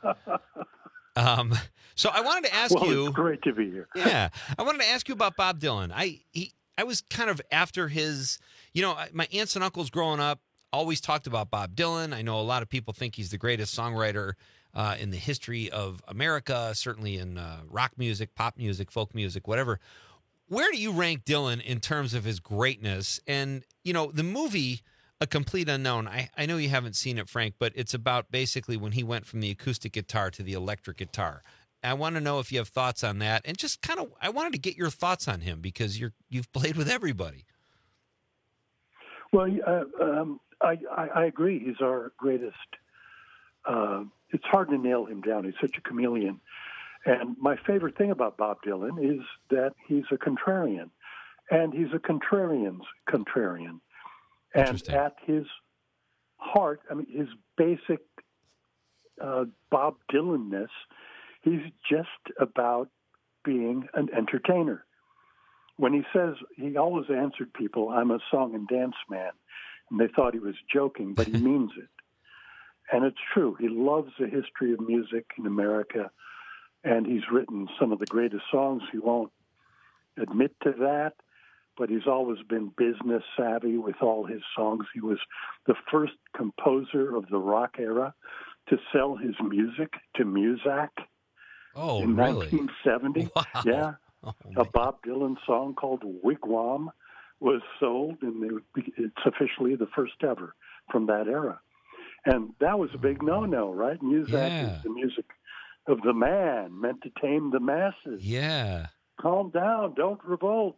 So I wanted to ask you. It's great to be here. Yeah, I wanted to ask you about Bob Dylan. I was kind of after his. My aunts and uncles growing up always talked about Bob Dylan. I know a lot of people think he's the greatest songwriter in the history of America, certainly in rock music, pop music, folk music, whatever. Where do you rank Dylan in terms of his greatness? And, the movie, A Complete Unknown, I know you haven't seen it, Frank, but it's about basically when he went from the acoustic guitar to the electric guitar. I want to know if you have thoughts on that. And just kind of, I wanted to get your thoughts on him because you've played with everybody. Well, I agree. He's our greatest. It's hard to nail him down. He's such a chameleon. And my favorite thing about Bob Dylan is that he's a contrarian. And he's a contrarian's contrarian. And at his heart, his basic Bob Dylan-ness, he's just about being an entertainer. When he says, he always answered people, "I'm a song and dance man." And they thought he was joking, but he means it. And it's true. He loves the history of music in America, and he's written some of the greatest songs. He won't admit to that, but he's always been business savvy with all his songs. He was the first composer of the rock era to sell his music to Muzak in 1970. Wow. Yeah. Oh, a Bob Dylan song called Wigwam was sold, and it's officially the first ever from that era. And that was a big no-no, right? Muzak is the music of the man, meant to tame the masses. Yeah. Calm down, don't revolt.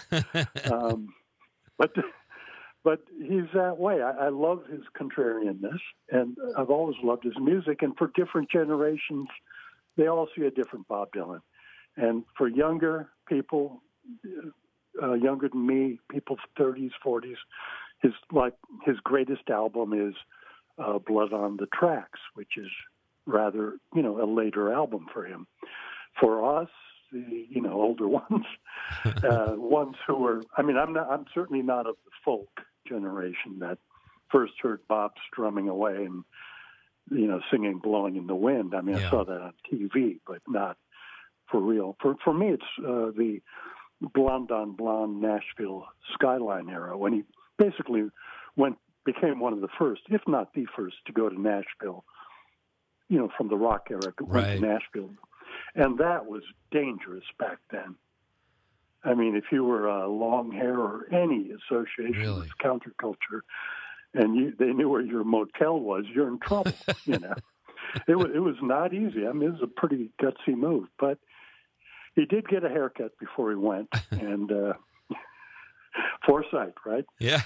But he's that way. I love his contrarianness, and I've always loved his music. And for different generations, they all see a different Bob Dylan. And for younger people, younger than me, people's 30s, 40s, his greatest album is Blood on the Tracks, which is rather, a later album for him. For us, the older ones, ones who are, I'm certainly not of the folk generation that first heard Bob strumming away and, singing Blowing in the Wind. I saw that on TV, but not for real. For me, it's the Blonde on Blonde Nashville Skyline era, when he basically became one of the first, if not the first, to go to Nashville, from the rock era, went to Nashville. And that was dangerous back then. If you were long hair or any association with counterculture, and they knew where your motel was, you're in trouble, It was not easy. It was a pretty gutsy move. But he did get a haircut before he went, and foresight, right? Yeah.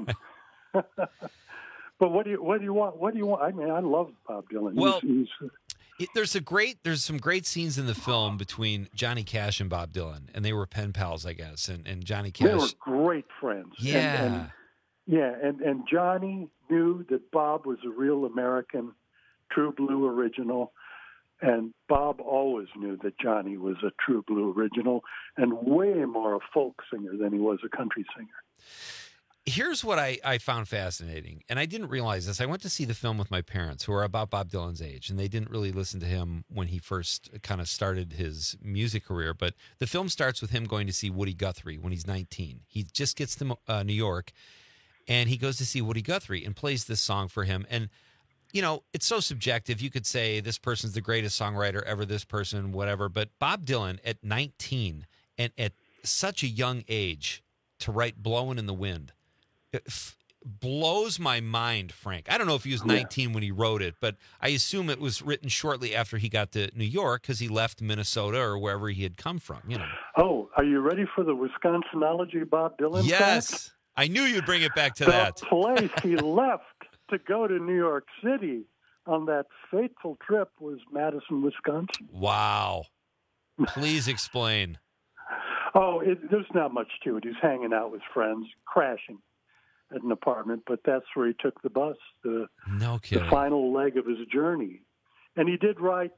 But what do you want? What do you want? I love Bob Dylan. Well, there's some great scenes in the film between Johnny Cash and Bob Dylan, and they were pen pals, I guess. And Johnny Cash, they were great friends. Yeah, and Johnny knew that Bob was a real American, true blue original. And Bob always knew that Johnny was a true blue original and way more a folk singer than he was a country singer. Here's what I found fascinating, and I didn't realize this. I went to see the film with my parents, who are about Bob Dylan's age, and they didn't really listen to him when he first kind of started his music career. But the film starts with him going to see Woody Guthrie when he's 19. He just gets to New York, and he goes to see Woody Guthrie and plays this song for him. And it's so subjective. You could say this person's the greatest songwriter ever, this person, whatever. But Bob Dylan at 19 and at such a young age to write Blowin' in the Wind, it blows my mind, Frank. I don't know if he was 19 when he wrote it, but I assume it was written shortly after he got to New York because he left Minnesota or wherever he had come from. Oh, are you ready for the Wisconsinology Bob Dylan Yes. fact? I knew you'd bring it back to the that. place he left to go to New York City on that fateful trip was Madison, Wisconsin. Wow. Please explain. There's not much to it. He's hanging out with friends, crashing at an apartment, but that's where he took the bus, No the kidding. final leg of his journey. And he did write,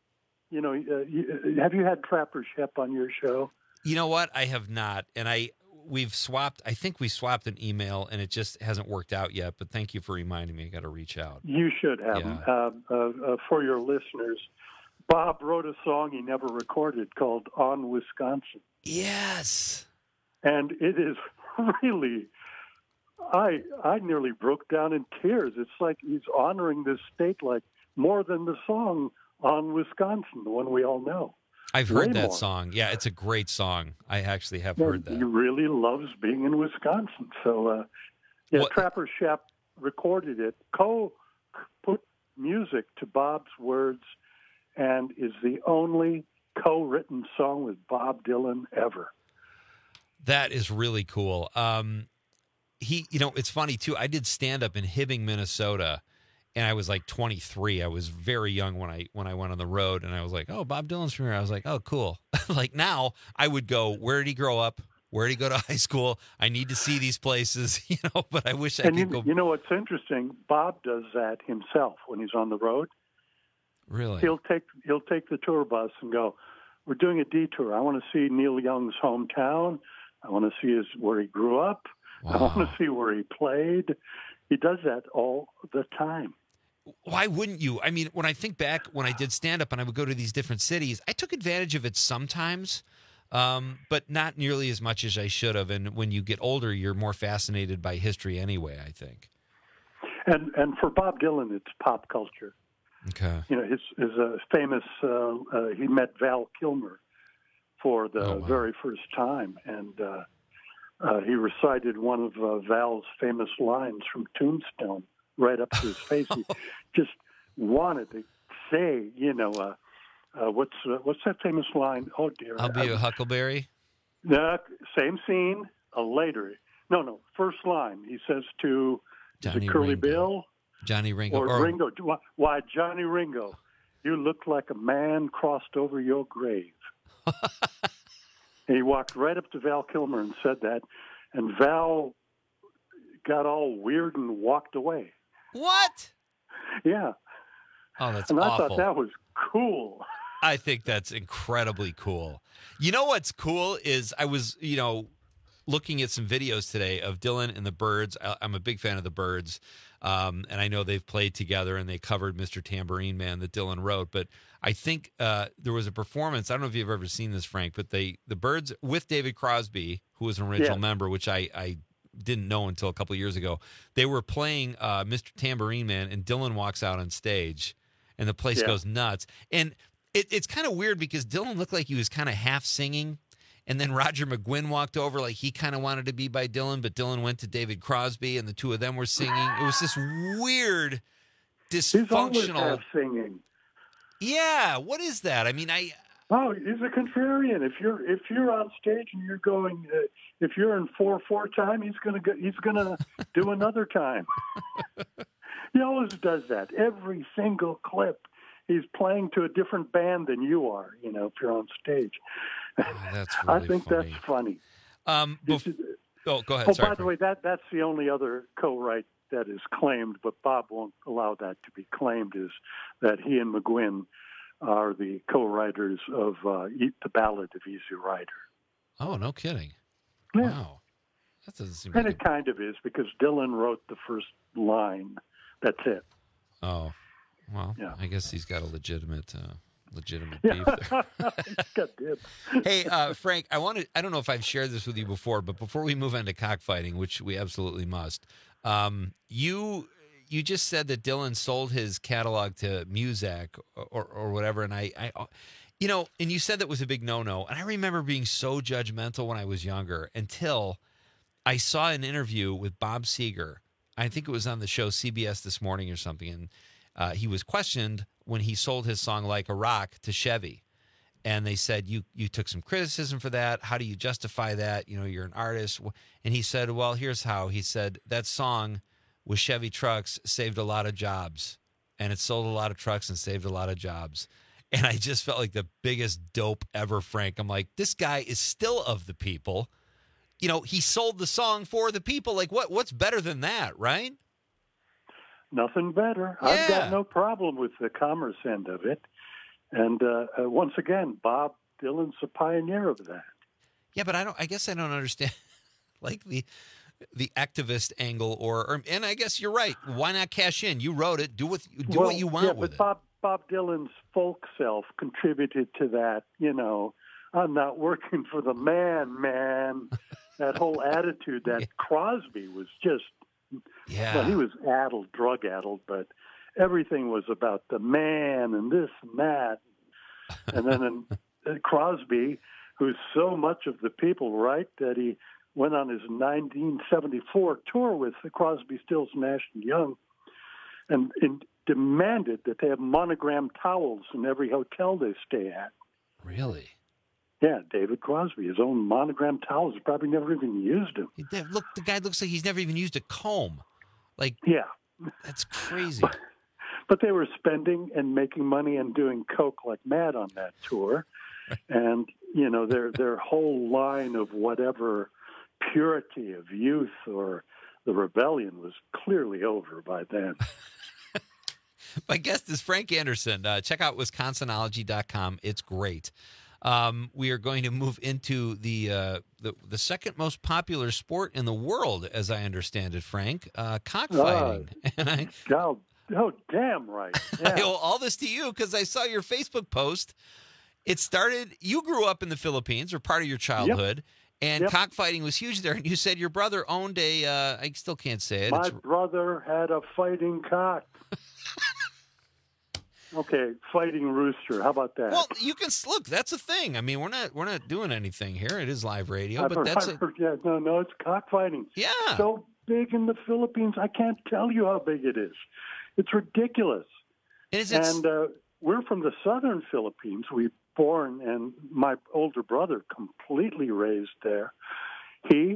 have you had Trapper Shep on your show? You know what? I have not. And I think we swapped an email, and it just hasn't worked out yet, but thank you for reminding me. I got to reach out. You should have him. For your listeners, Bob wrote a song he never recorded called On Wisconsin. Yes. And it is really, I nearly broke down in tears. It's like he's honoring this state like more than the song On Wisconsin, the one we all know. I've heard Way that more. song. Yeah, it's a great song. I actually have heard that. He really loves being in Wisconsin. So, Trapper Shep recorded it, put music to Bob's words, and is the only co-written song with Bob Dylan ever. That is really cool. It's funny too. I did stand up in Hibbing, Minnesota, and I was like 23. I was very young when I went on the road, and I was like, "Oh, Bob Dylan's from here." I was like, "Oh, cool." Like now, I would go, "Where did he grow up? Where did he go to high school? I need to see these places," But I wish I could go. You know what's interesting? Bob does that himself when he's on the road. Really? He'll take the tour bus and go, "We're doing a detour. I want to see Neil Young's hometown. I want to see where he grew up. Wow. I want to see where he played." He does that all the time. Why wouldn't you? I mean, when I think back when I did stand up and I would go to these different cities, I took advantage of it sometimes, but not nearly as much as I should have. And when you get older, you're more fascinated by history anyway, I think. And for Bob Dylan, it's pop culture. Okay. His famous, he met Val Kilmer for the very first time, and he recited one of Val's famous lines from Tombstone right up to his face. He just wanted to say, what's that famous line? Oh dear, I'll be a Huckleberry. Same scene, later. No, first line. He says to Johnny Curly Ringo. Bill, Johnny Ringo, or Ringo. Why, Johnny Ringo, you look like a man crossed over your grave. And he walked right up to Val Kilmer and said that, and Val got all weird and walked away. What? Yeah. Oh, that's and awful. I thought that was cool. I think that's incredibly cool. You know what's cool is I was, looking at some videos today of Dylan and the Byrds. I'm a big fan of the Byrds, and I know they've played together and they covered Mr. Tambourine Man that Dylan wrote. But I think there was a performance. I don't know if you've ever seen this, Frank, but the Byrds with David Crosby, who was an original member, which I didn't know until a couple of years ago. They were playing Mr. Tambourine Man, and Dylan walks out on stage, and the place goes nuts. And it's kind of weird because Dylan looked like he was kind of half singing, and then Roger McGuinn walked over like he kind of wanted to be by Dylan, but Dylan went to David Crosby, and the two of them were singing. It was this weird, dysfunctional. He's always half singing. Yeah, what is that? I mean, Oh, he's a contrarian. If you're on stage and you're going, if you're in 4/4 time, he's gonna do another time. He always does that. Every single clip, he's playing to a different band than you are. If you're on stage. That's really I think funny. that's funny. Go ahead. Oh, Sorry, by the way, that's the only other co-write that is claimed, but Bob won't allow that to be claimed. Is that he and McGuinn are the co-writers of The Ballad of Easy Rider. Oh, no kidding. Yeah. Wow. That doesn't seem And like it kind of is, because Dylan wrote the first line. That's it. Oh, well, Yeah. I guess he's got a legitimate beef Yeah. there. He's got dibs. Hey, Frank, I don't know if I've shared this with you before, but before we move on to cockfighting, which we absolutely must, you just said that Dylan sold his catalog to Muzak or whatever, and I and you said that was a big no-no, and I remember being so judgmental when I was younger until I saw an interview with Bob Seger. I think it was on the show CBS This Morning or something, and he was questioned when he sold his song Like a Rock to Chevy. And they said, you took some criticism for that. How do you justify that? You're an artist. And he said, well, here's how. He said, that song with Chevy trucks saved a lot of jobs. And it sold a lot of trucks and saved a lot of jobs. And I just felt like the biggest dope ever, Frank. I'm like, this guy is still of the people. He sold the song for the people. Like, what's better than that, right? Nothing better. Yeah. I've got no problem with the commerce end of it. And once again, Bob Dylan's a pioneer of that. Yeah, but I guess I don't understand, like the activist angle, or and I guess you're right. Why not cash in? You wrote it. Do what you want with it. Bob Dylan's folk self contributed to that. I'm not working for the man. That whole attitude that Crosby was just. Yeah. Well, he was drug-addled, but everything was about the man and this and that. And then Crosby, who's so much of the people, right, that he went on his 1974 tour with the Crosby, Stills, Nash & Young and demanded that they have monogrammed towels in every hotel they stay at. Really? Yeah, David Crosby, his own monogrammed towels, probably never even used them. Look, the guy looks like he's never even used a comb. Like, yeah, that's crazy. But they were spending and making money and doing coke like mad on that tour, and their whole line of whatever purity of youth or the rebellion was clearly over by then. My guest is Frank Anderson. Check out Wisconsinology.com. It's great. We are going to move into the second most popular sport in the world, as I understand it, Frank, cockfighting. Oh, damn right. Yeah. I owe all this to you because I saw your Facebook post. It started, you grew up in the Philippines, or part of your childhood, and cockfighting was huge there. And you said your brother owned I still can't say it. My brother had a fighting cock. Okay, fighting rooster. How about that? Well, you can look. That's a thing. I mean, we're not doing anything here. It is live radio, but that's no, it's cockfighting. Yeah, so big in the Philippines. I can't tell you how big it is. It's ridiculous. And we're from the southern Philippines. We born, and my older brother completely raised there. He,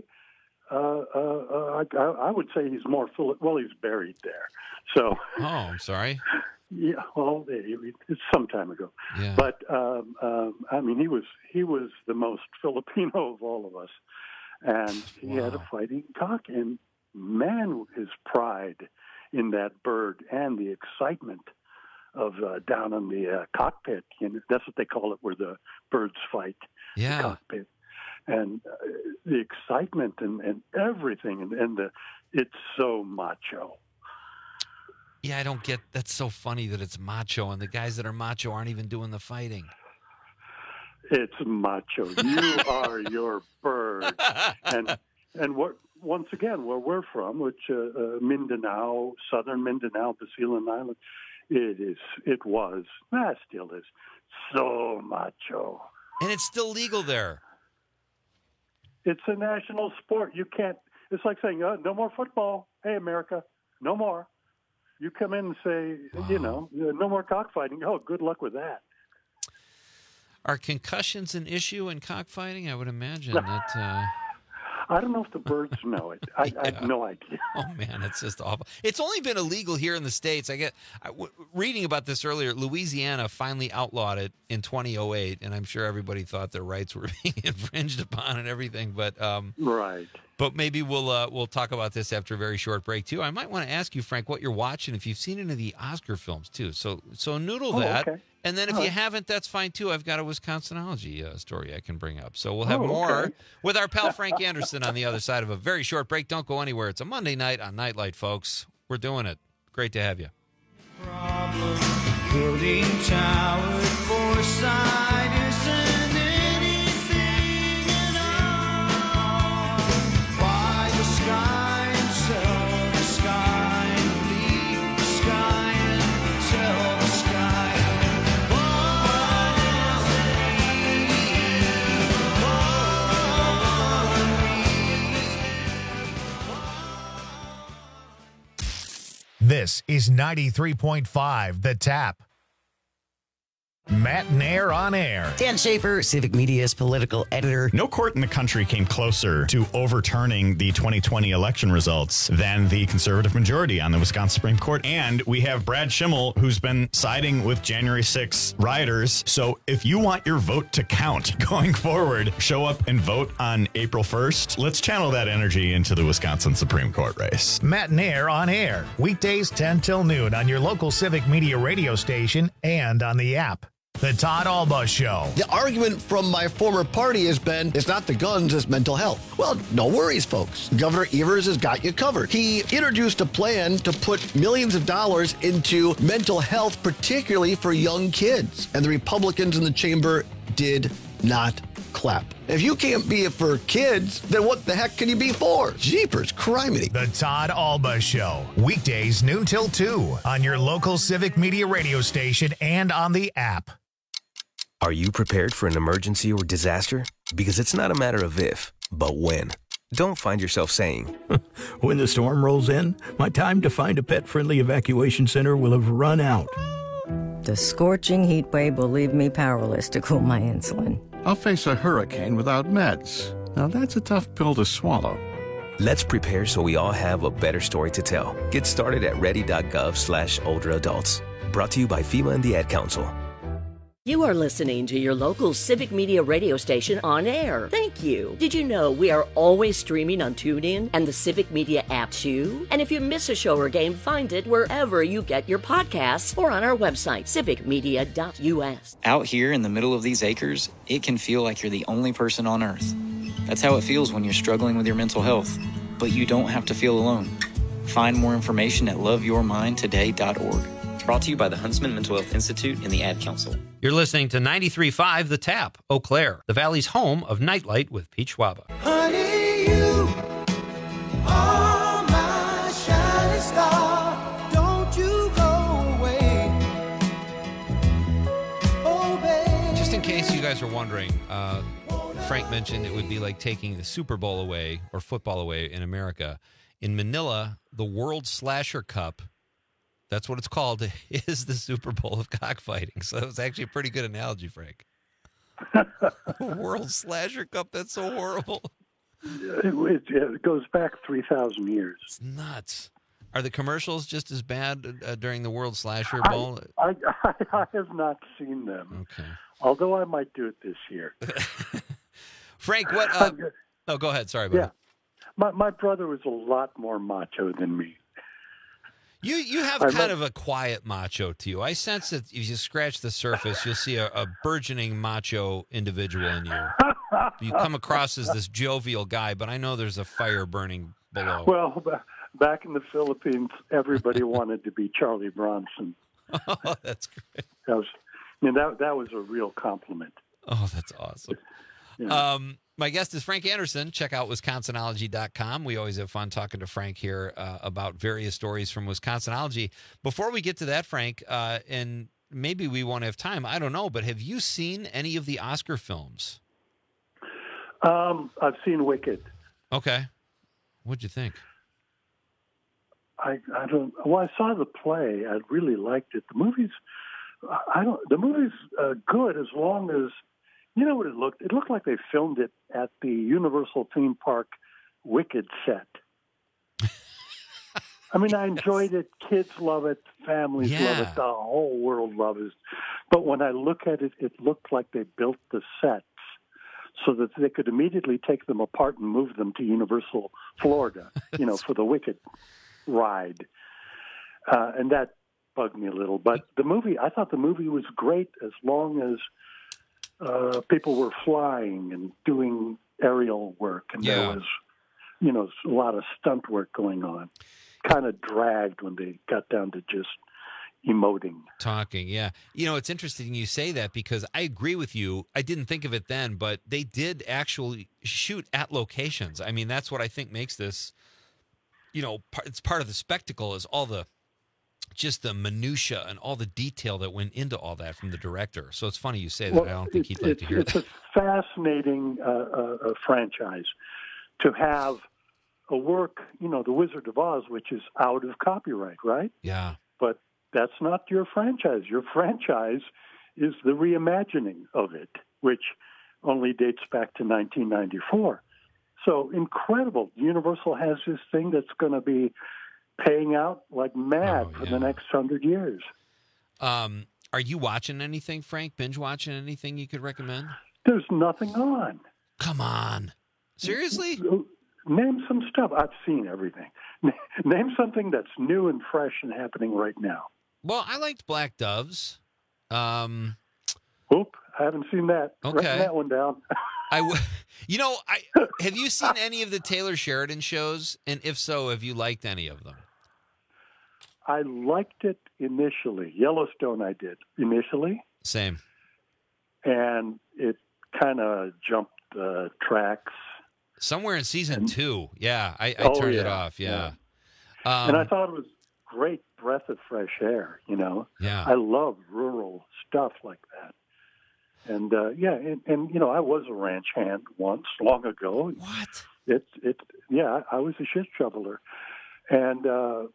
I would say he's more he's buried there. So. Oh, I'm sorry. Yeah, well, it's some time ago. Yeah. But I mean, he was the most Filipino of all of us, and he had a fighting cock. And man, his pride in that bird and the excitement of down in the cockpit. That's what they call it, where the birds fight. Yeah. The cockpit, and the excitement and everything, and it's so macho. Yeah, I don't get. That's so funny that it's macho, and the guys that are macho aren't even doing the fighting. It's macho. You are your bird, and once again, where we're from, which Mindanao, southern Mindanao, Basilan Island, it still is so macho, and it's still legal there. It's a national sport. You can't. It's like saying, no more football. Hey, America, no more. You come in and say, no more cockfighting. Oh, good luck with that. Are concussions an issue in cockfighting? I would imagine that. I don't know if the birds know it. I have no idea. Oh, man, it's just awful. It's only been illegal here in the States. Reading about this earlier, Louisiana finally outlawed it in 2008, and I'm sure everybody thought their rights were being infringed upon and everything. But right. But maybe we'll talk about this after a very short break, too. I might want to ask you, Frank, what you're watching, if you've seen any of the Oscar films, too. So noodle that. Okay. And then if you haven't, that's fine, too. I've got a Wisconsinology story I can bring up. So we'll have more with our pal Frank Anderson on the other side of a very short break. Don't go anywhere. It's a Monday night on Nightlight, folks. We're doing it. Great to have you. Building towers for siders and anything at all. Buy the sky and sell the sky and leave the sky and sell the sky. This is 93.5 The Tap. Matt Nair on air. Dan Schaefer, Civic Media's political editor. No court in the country came closer to overturning the 2020 election results than the conservative majority on the Wisconsin Supreme Court. And we have Brad Schimmel, who's been siding with January 6 rioters. So if you want your vote to count going forward, show up and vote on April 1st. Let's channel that energy into the Wisconsin Supreme Court race. Matt Nair on air. Weekdays 10 till noon on your local Civic Media radio station and on the app. The Todd Alba Show. The argument from my former party has been, it's not the guns, it's mental health. Well, no worries, folks. Governor Evers has got you covered. He introduced a plan to put millions of dollars into mental health, particularly for young kids. And the Republicans in the chamber did not clap. If you can't be it for kids, then what the heck can you be for? Jeepers, criminy. The Todd Alba Show. Weekdays noon till 2 on your local Civic Media radio station and on the app. Are you prepared for an emergency or disaster? Because it's not a matter of if, but when. Don't find yourself saying, when the storm rolls in, my time to find a pet-friendly evacuation center will have run out. The scorching heat wave will leave me powerless to cool my insulin. I'll face a hurricane without meds. Now that's a tough pill to swallow. Let's prepare so we all have a better story to tell. Get started at ready.gov/older adults. Brought to you by FEMA and the Ad Council. You are listening to your local Civic Media radio station on air. Thank you. Did you know we are always streaming on TuneIn and the Civic Media app too? And if you miss a show or game, find it wherever you get your podcasts or on our website, civicmedia.us. Out here in the middle of these acres, it can feel like you're the only person on Earth. That's how it feels when you're struggling with your mental health. But you don't have to feel alone. Find more information at loveyourmindtoday.org. Brought to you by the Huntsman Mental Health Institute and the Ad Council. You're listening to 93.5 The Tap, Eau Claire, the Valley's home of Nightlight with Pete Schwaba. Honey, you are my shining star. Don't you go away. Oh, baby. Just in case you guys are wondering, Frank mentioned it would be like taking the Super Bowl away or football away in America. In Manila, the World Slasher Cup, that's what it's called, is the Super Bowl of cockfighting. So it was actually a pretty good analogy, Frank. World Slasher Cup, that's so horrible. It goes back 3,000 years. It's nuts. Are the commercials just as bad during the World Slasher Bowl? I have not seen them. Okay. Although I might do it this year. Frank, what? Oh, go ahead. Sorry about that. My brother was a lot more macho than me. You have kind of a quiet macho to you. I sense that if you scratch the surface, you'll see a burgeoning macho individual in you. You come across as this jovial guy, but I know there's a fire burning below. Well, back in the Philippines, everybody wanted to be Charlie Bronson. Oh, that's great. That was a real compliment. Oh, that's awesome. Yeah. My guest is Frank Anderson. Check out Wisconsinology.com. We always have fun talking to Frank here about various stories from Wisconsinology. Before we get to that, Frank, and maybe we won't have time, I don't know, but have you seen any of the Oscar films? I've seen Wicked. Okay. What'd you think? I saw the play. I really liked it. The movie's good as long as, you know what it looked? It looked like they filmed it at the Universal Theme Park Wicked set. I mean, I enjoyed it. Kids love it. Families love it. The whole world loves it. But when I look at it, it looked like they built the sets so that they could immediately take them apart and move them to Universal Florida, for the Wicked ride. And that bugged me a little. But I thought the movie was great as long as people were flying and doing aerial work, and there was, a lot of stunt work going on. Kind of dragged when they got down to just emoting. Talking, yeah. It's interesting you say that because I agree with you. I didn't think of it then, but they did actually shoot at locations. I mean, that's what I think makes this, it's part of the spectacle is all the minutia and all the detail that went into all that from the director. So it's funny you say that. I don't think he'd like to hear that. It's a fascinating franchise to have a work, The Wizard of Oz, which is out of copyright, right? Yeah. But that's not your franchise. Your franchise is the reimagining of it, which only dates back to 1994. So incredible. Universal has this thing that's going to be paying out like mad for the next 100 years. Are you watching anything, Frank? Binge watching anything you could recommend? There's nothing on. Come on. Seriously? Name some stuff. I've seen everything. Name something that's new and fresh and happening right now. Well, I liked Black Doves. I haven't seen that. Okay. Write that one down. Have you seen any of the Taylor Sheridan shows? And if so, have you liked any of them? I liked it initially. Yellowstone I did initially. Same. And it kind of jumped tracks. Somewhere in season 2. Yeah, I turned it off. Yeah. And I thought it was great breath of fresh air, you know. Yeah. I love rural stuff like that. And, and you know, I was a ranch hand once, long ago. What? I was a shit shoveler. And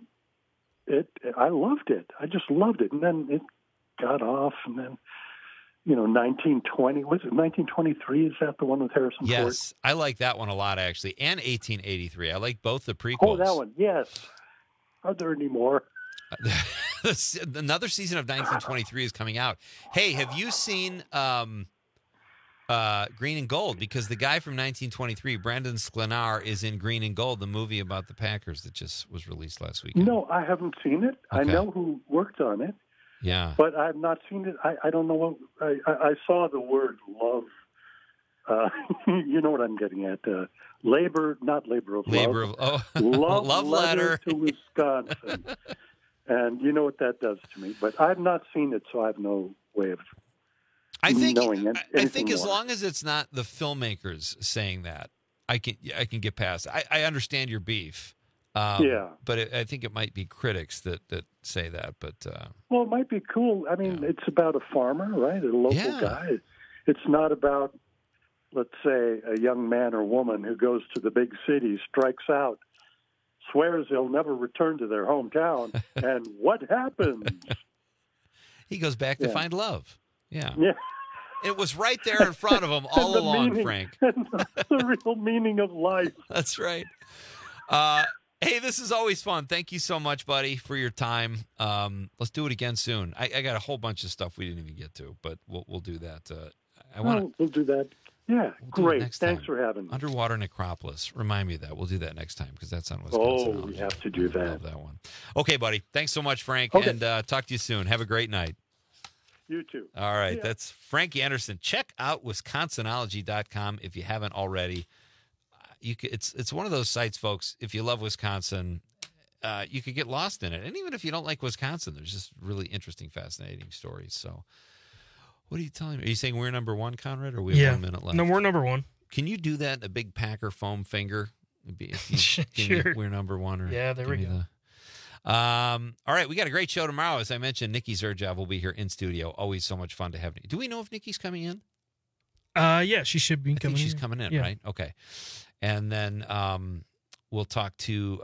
I loved it. I just loved it. And then it got off, and then, you know, 1920, was it 1923? Is that the one with Harrison Ford? Yes, I like that one a lot, actually, and 1883. I like both the prequels. Oh, that one, yes. Are there any more? Another season of 1923 is coming out. Hey, have you seen Green and Gold? Because the guy from 1923, Brandon Sklenar, is in Green and Gold, the movie about the Packers that just was released last week. No, I haven't seen it. Okay. I know who worked on it. Yeah. But I have not seen it. I don't know what... I saw the word love. You know what I'm getting at. Labor of love. Love letter to Wisconsin. And you know what that does to me. But I've not seen it, so I have no way of knowing it. I think as long as it's not the filmmakers saying that, I can get past it. I understand your beef. But I think it might be critics that say that. But well, it might be cool. I mean, it's about a farmer, right? A local guy. It's not about, let's say, a young man or woman who goes to the big city, strikes out, swears they'll never return to their hometown, and what happens? He goes back to find love. Yeah. Yeah. It was right there in front of him all along, Frank. The real meaning of life. That's right. Hey, this is always fun. Thank you so much, buddy, for your time. Let's do it again soon. I got a whole bunch of stuff we didn't even get to, but we'll do that. We'll do that. Yeah, great. Thanks for having me. Underwater Necropolis. Remind me of that. We'll do that next time because that's on Wisconsin. Oh, we have to do that. I love that one. Okay, buddy. Thanks so much, Frank, and talk to you soon. Have a great night. You too. All right. That's Frank Anderson. Check out Wisconsinology.com if you haven't already. It's one of those sites, folks. If you love Wisconsin, you could get lost in it. And even if you don't like Wisconsin, there's just really interesting, fascinating stories. So what are you telling me? Are you saying we're number one, Conrad, or we have 1 minute left? No, we're number one. Can you do that in a big Packer foam finger? Sure. We're number one. Or yeah, there we go. All right, we got a great show tomorrow. As I mentioned, Nikki Zerjov will be here in studio. Always so much fun to have. Do we know if Nikki's coming in? Yeah, she should be coming in. She's coming in, right? Okay. And then we'll talk to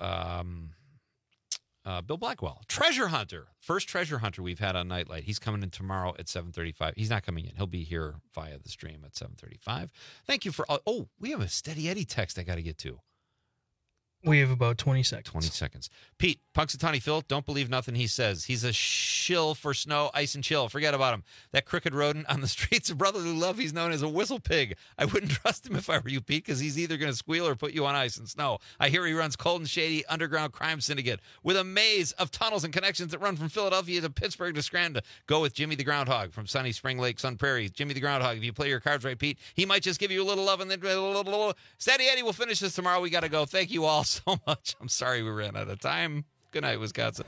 Bill Blackwell, Treasure Hunter, first Treasure Hunter we've had on Nightlight. He's coming in tomorrow at 7:35. He's not coming in. He'll be here via the stream at 7:35. Thank you for all. We have a Steady Eddie text I got to get to. We have about 20 seconds. 20 seconds. Pete, Punxsutawney Phil, don't believe nothing he says. He's a shill for snow, ice, and chill. Forget about him. That crooked rodent on the streets of brotherly love, he's known as a whistle pig. I wouldn't trust him if I were you, Pete, because he's either going to squeal or put you on ice and snow. I hear he runs cold and shady underground crime syndicate with a maze of tunnels and connections that run from Philadelphia to Pittsburgh to Scranton. Go with Jimmy the Groundhog from sunny Spring Lake, Sun Prairie. Jimmy the Groundhog, if you play your cards right, Pete, he might just give you a little love and then a little. Steady Eddie will finish this tomorrow. We got to go. Thank you all so much. I'm sorry we ran out of time. Good night, Wisconsin.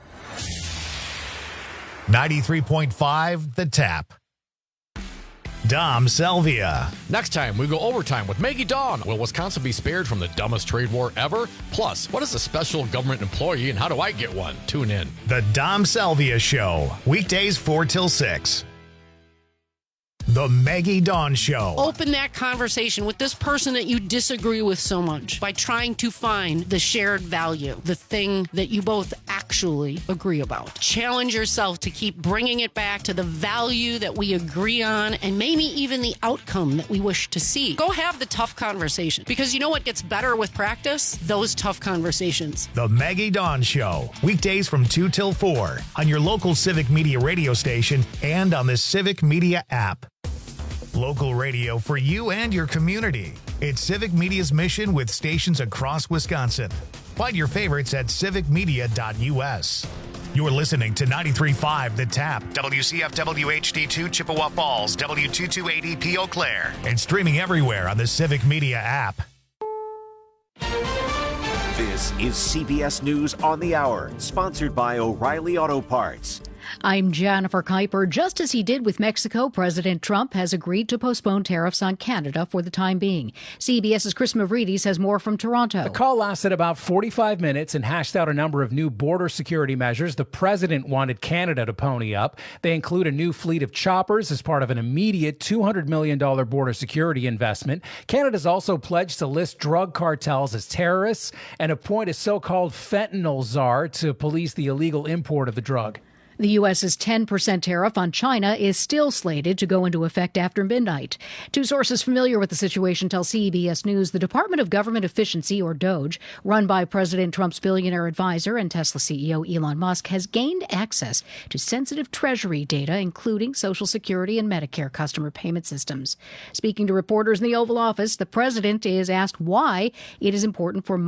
93.5 The Tap. Dom Selvia. Next time, we go overtime with Maggie Dawn. Will Wisconsin be spared from the dumbest trade war ever? Plus, what is a special government employee and how do I get one? Tune in. The Dom Selvia Show. Weekdays 4 till 6. The Maggie Dawn Show. Open that conversation with this person that you disagree with so much by trying to find the shared value, the thing that you both actually agree about. Challenge yourself to keep bringing it back to the value that we agree on and maybe even the outcome that we wish to see. Go have the tough conversation, because you know what gets better with practice? Those tough conversations. The Maggie Dawn Show. Weekdays from 2 till 4 on your local Civic Media radio station and on the Civic Media app. Local radio for you and your community. It's Civic Media's mission with stations across Wisconsin. Find your favorites at civicmedia.us. You're listening to 93.5 The Tap, WCFW HD2 Chippewa Falls, W228EP Eau Claire, and streaming everywhere on the Civic Media app. This is CBS News on the Hour, sponsored by O'Reilly Auto Parts. I'm Jennifer Kuiper. Just as he did with Mexico, President Trump has agreed to postpone tariffs on Canada for the time being. CBS's Chris Mavridis has more from Toronto. The call lasted about 45 minutes and hashed out a number of new border security measures. The president wanted Canada to pony up. They include a new fleet of choppers as part of an immediate $200 million border security investment. Canada's also pledged to list drug cartels as terrorists and appoint a so-called fentanyl czar to police the illegal import of the drug. The U.S.'s 10% tariff on China is still slated to go into effect after midnight. Two sources familiar with the situation tell CBS News the Department of Government Efficiency, or DOGE, run by President Trump's billionaire advisor and Tesla CEO Elon Musk, has gained access to sensitive Treasury data, including Social Security and Medicare customer payment systems. Speaking to reporters in the Oval Office, the president is asked why it is important for